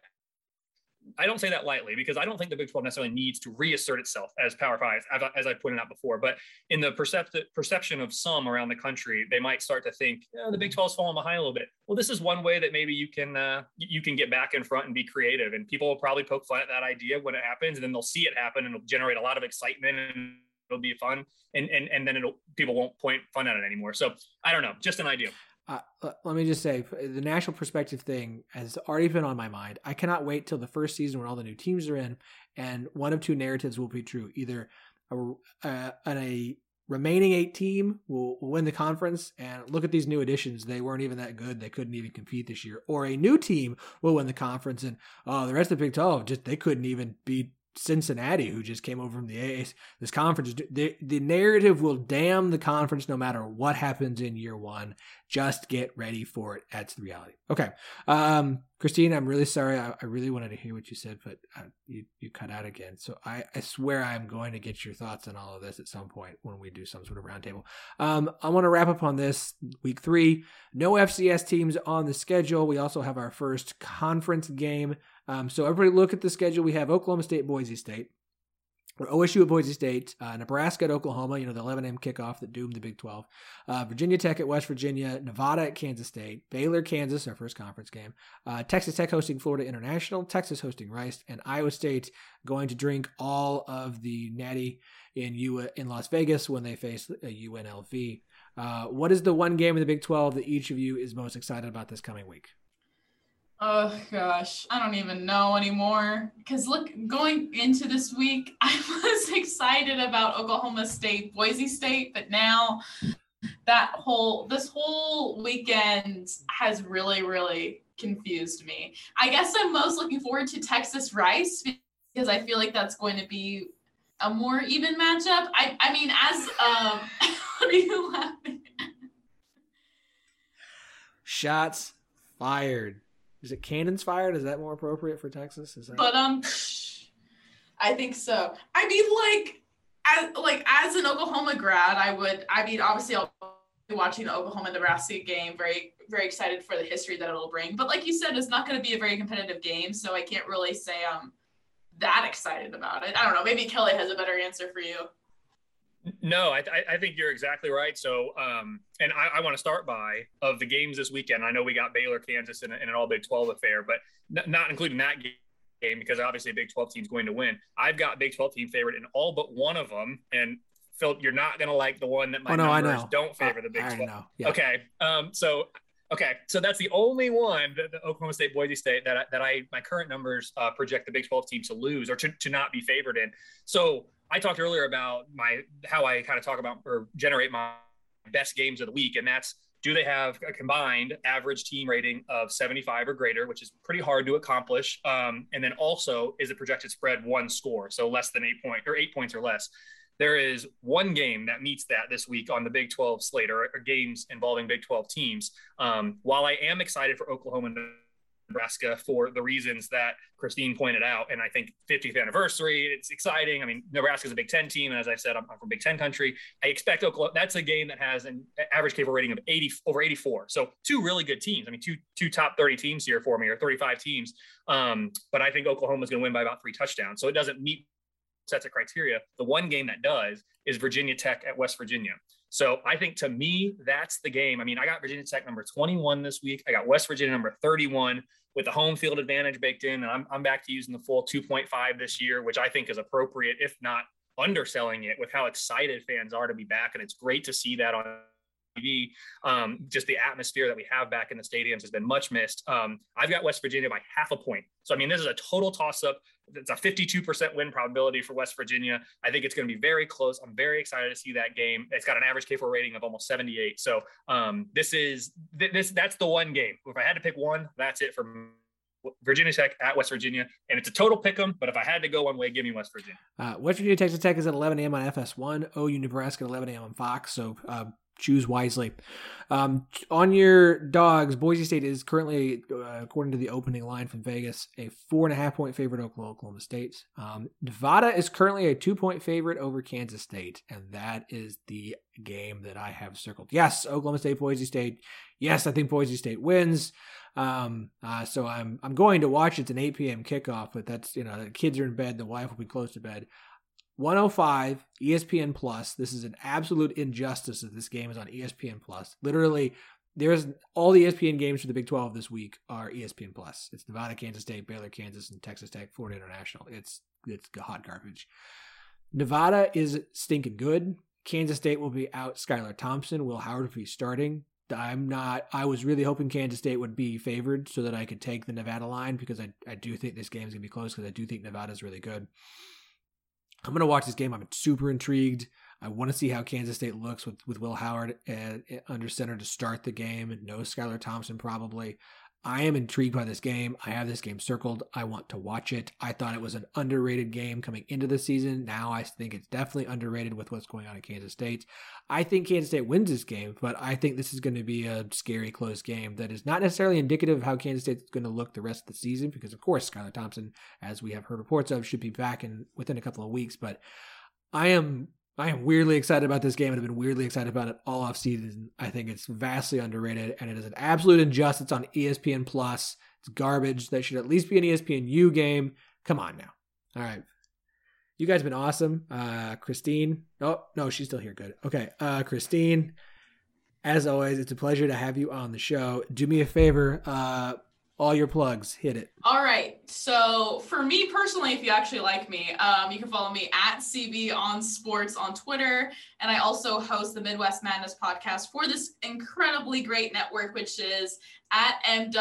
I don't say that lightly, because I don't think the Big 12 necessarily needs to reassert itself as Power 5, as I pointed out before. But in the perception of some around the country, they might start to think, the Big 12's falling behind a little bit. Well, this is one way that maybe you can get back in front and be creative. And people will probably poke fun at that idea when it happens, and then they'll see it happen and it'll generate a lot of excitement and it'll be fun. And then people won't point fun at it anymore. So I don't know, just an idea. let me just say, the national perspective thing has already been on my mind. I cannot wait till the first season when all the new teams are in, and one of two narratives will be true. Either a remaining 8 team will win the conference, and look at these new additions. They weren't even that good. They couldn't even compete this year. Or a new team will win the conference, and the rest of the Big 12, they couldn't even beat Cincinnati, who just came over from this conference. The narrative will damn the conference no matter what happens in year one. Just get ready for it. That's the reality. Okay. Christine, I'm really sorry. I really wanted to hear what you said, but you cut out again. So I swear I'm going to get your thoughts on all of this at some point when we do some sort of roundtable. I want to wrap up on this week 3. No FCS teams on the schedule. We also have our first conference game. So everybody look at the schedule. We have Oklahoma State, Boise State, or OSU at Boise State, Nebraska at Oklahoma, the 11 a.m. kickoff that doomed the Big 12, Virginia Tech at West Virginia, Nevada at Kansas State, Baylor, Kansas, our first conference game, Texas Tech hosting Florida International, Texas hosting Rice, and Iowa State going to drink all of the natty in Las Vegas when they face UNLV. What is the one game in the Big 12 that each of you is most excited about this coming week? Oh gosh, I don't even know anymore. Because look, going into this week, I was excited about Oklahoma State, Boise State, but now this whole weekend has really, really confused me. I guess I'm most looking forward to Texas Rice because I feel like that's going to be a more even matchup. I mean, as what are you laughing at? Shots fired. Is it cannons fired? Is that more appropriate for Texas? But I think so. I mean, as an Oklahoma grad, obviously I'll be watching the Oklahoma-Nebraska game. Very, very excited for the history that it'll bring. But like you said, it's not going to be a very competitive game, so I can't really say I'm that excited about it. I don't know. Maybe Kelly has a better answer for you. No, I think you're exactly right. So, and I want to start by of the games this weekend. I know we got Baylor, Kansas in an all Big 12 affair, but not including that game because obviously a Big 12 team's going to win. I've got Big 12 team favorite in all but one of them. And Phil, you're not going to like the one that my numbers don't favor the Big 12. Yeah. Okay. So that's the only one, the Oklahoma State, Boise State, that my current numbers project the Big 12 team to lose or to not be favored in. So I talked earlier about how I kind of talk about or generate my best games of the week, and that's, do they have a combined average team rating of 75 or greater, which is pretty hard to accomplish, and then also is the projected spread 1 score, so less than 8 points or less. There is one game that meets that this week on the Big 12 slate, or games involving Big 12 teams. While I am excited for Oklahoma and Nebraska for the reasons that Christine pointed out, and I think 50th anniversary, it's exciting. I mean, Nebraska's a Big 10 team, and as I said, I'm from Big 10 country. I expect Oklahoma. That's a game that has an average KFOR rating of over 84. So 2 really good teams. I mean, two top 30 teams here for me, or 35 teams. But I think Oklahoma's going to win by about 3 touchdowns. So it doesn't meet sets of criteria. The one game that does is Virginia Tech at West Virginia. So I think, to me, that's the game. I mean, I got Virginia Tech number 21 this week. I got West Virginia number 31 with the home field advantage baked in. And I'm back to using the full 2.5 this year, which I think is appropriate, if not underselling it, with how excited fans are to be back. And it's great to see that on TV. Just the atmosphere that we have back in the stadiums has been much missed. I've got West Virginia by 0.5 point. So, I mean, this is a total toss-up. It's a 52% win probability for West Virginia. I think it's going to be very close. I'm very excited to see that game. It's got an average KFOR rating of almost 78. So that's the one game. If I had to pick one, that's it for Virginia Tech at West Virginia. And it's a total pick 'em, but if I had to go one way, give me West Virginia. West Virginia, Texas Tech is at 11 a.m. on FS1. OU, Nebraska at 11 a.m. on Fox. So choose wisely. On your dogs, Boise State is currently, according to the opening line from Vegas, a 4.5 point favorite over Oklahoma State. Nevada is currently a 2-point favorite over Kansas State, and that is the game that I have circled. Yes, Oklahoma State, Boise State. Yes, I think Boise State wins. So I'm going to watch. It's an 8 p.m. kickoff, but that's, the kids are in bed, the wife will be close to bed. 105 ESPN Plus. This is an absolute injustice that this game is on ESPN Plus. Literally, there's all the ESPN games for the Big 12 this week are ESPN Plus. It's Nevada, Kansas State, Baylor, Kansas, and Texas Tech, Florida International. It's hot garbage. Nevada is stinking good. Kansas State will be out Skylar Thompson. Will Howard will be starting. I was really hoping Kansas State would be favored so that I could take the Nevada line, because I do think this game's going to be close, because I do think Nevada's really good. I'm going to watch this game. I'm super intrigued. I want to see how Kansas State looks with Will Howard under center to start the game, and no Skylar Thompson probably. I am intrigued by this game. I have this game circled. I want to watch it. I thought it was an underrated game coming into the season. Now I think it's definitely underrated with what's going on at Kansas State. I think Kansas State wins this game, but I think this is going to be a scary close game that is not necessarily indicative of how Kansas State's going to look the rest of the season, because of course Skylar Thompson, as we have heard reports of, should be back within a couple of weeks. But I am weirdly excited about this game, and I've been weirdly excited about it all off season. I think it's vastly underrated, and it is an absolute injustice on ESPN Plus. It's garbage. That should at least be an ESPNU game. Come on now. All right. You guys have been awesome. Christine. Oh, no, she's still here. Good. Okay. Christine, as always, it's a pleasure to have you on the show. Do me a favor. All your plugs, hit it. All right. So for me personally, if you actually like me, you can follow me at CB on Sports on Twitter. And I also host the Midwest Madness podcast for this incredibly great network, which is at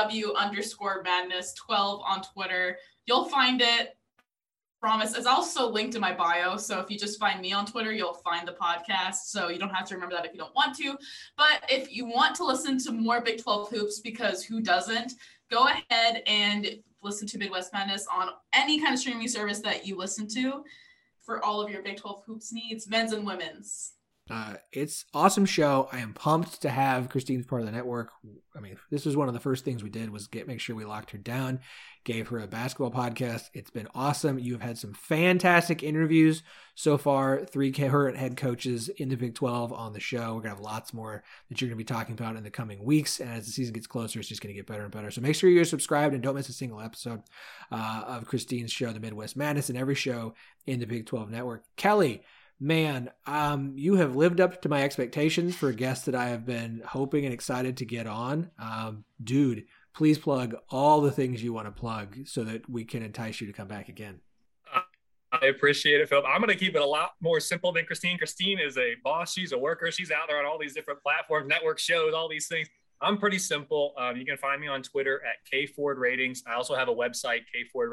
MW_Madness12 on Twitter. You'll find it. Promise. It's also linked in my bio. So if you just find me on Twitter, you'll find the podcast. So you don't have to remember that if you don't want to. But if you want to listen to more Big 12 hoops, because who doesn't, go ahead and listen to Midwest Madness on any kind of streaming service that you listen to for all of your Big 12 hoops needs, men's and women's. It's awesome show. I am pumped to have Christine as part of the network. I mean, this was one of the first things we did was make sure we locked her down, gave her a basketball podcast. It's been awesome. You have had some fantastic interviews so far. 3 current head coaches in the Big 12 on the show. We're going to have lots more that you're going to be talking about in the coming weeks. And as the season gets closer, it's just going to get better and better. So make sure you're subscribed and don't miss a single episode of Christine's show, The Midwest Madness, and every show in the Big 12 network. Kelly, man, you have lived up to my expectations for a guest that I have been hoping and excited to get on. Dude, please plug all the things you want to plug so that we can entice you to come back again. I appreciate it, Phil. I'm going to keep it a lot more simple than Christine. Christine is a boss. She's a worker. She's out there on all these different platforms, network shows, all these things. I'm pretty simple. You can find me on Twitter at KFordRatings. I also have a website,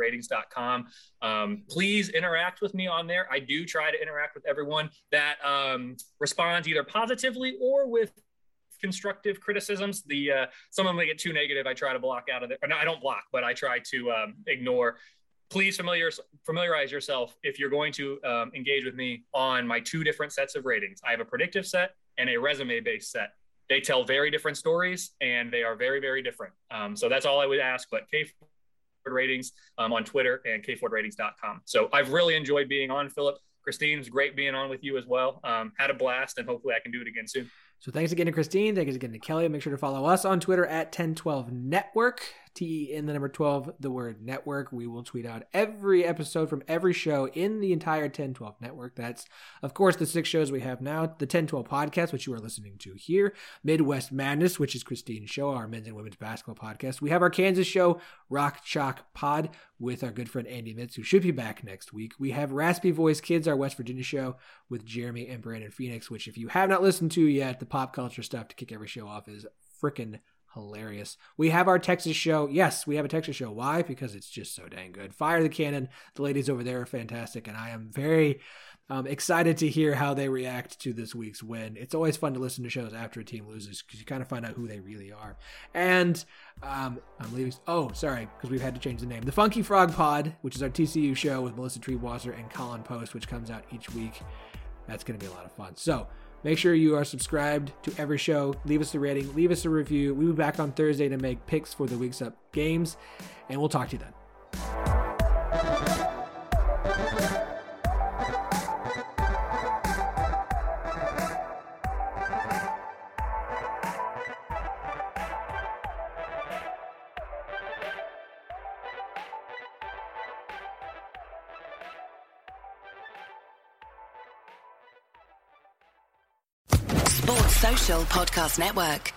kfordratings.com. Please interact with me on there. I do try to interact with everyone that responds either positively or with constructive criticisms. Some of them get too negative. I try to block out of it. No, I don't block, but I try to ignore. Please familiarize yourself if you're going to engage with me on my 2 different sets of ratings. I have a predictive set and a resume-based set. They tell very different stories, and they are very, very different. So that's all I would ask, but KFord Ratings on Twitter and KFordRatings.com. So I've really enjoyed being on, Philip. Christine's great being on with you as well. Had a blast, and hopefully I can do it again soon. So thanks again to Christine. Thanks again to Kelly. Make sure to follow us on Twitter at 1012 Network. TEN the number 12, the word network. We will tweet out every episode from every show in the entire 1012 network. That's, of course, the 6 shows we have now. The 1012 podcast, which you are listening to here. Midwest Madness, which is Christine's show, our men's and women's basketball podcast. We have our Kansas show, Rock Chalk Pod, with our good friend Andy Mitz, who should be back next week. We have Raspy Voice Kids, our West Virginia show with Jeremy and Brandon Phoenix, which if you have not listened to yet, the pop culture stuff to kick every show off is frickin' hilarious. We have our Texas show. Yes, we have a Texas show. Why? Because it's just so dang good. Fire the Cannon. The ladies over there are fantastic, and I am very excited to hear how they react to this week's win. It's always fun to listen to shows after a team loses because you kind of find out who they really are. And I'm leaving. Oh, sorry, because we've had to change the name. The Funky Frog Pod, which is our TCU show with Melissa Treebwasser and Colin Post, which comes out each week. That's going to be a lot of fun. So make sure you are subscribed to every show. Leave us a rating. Leave us a review. We'll be back on Thursday to make picks for the week's up games, and we'll talk to you then. Social Podcast Network.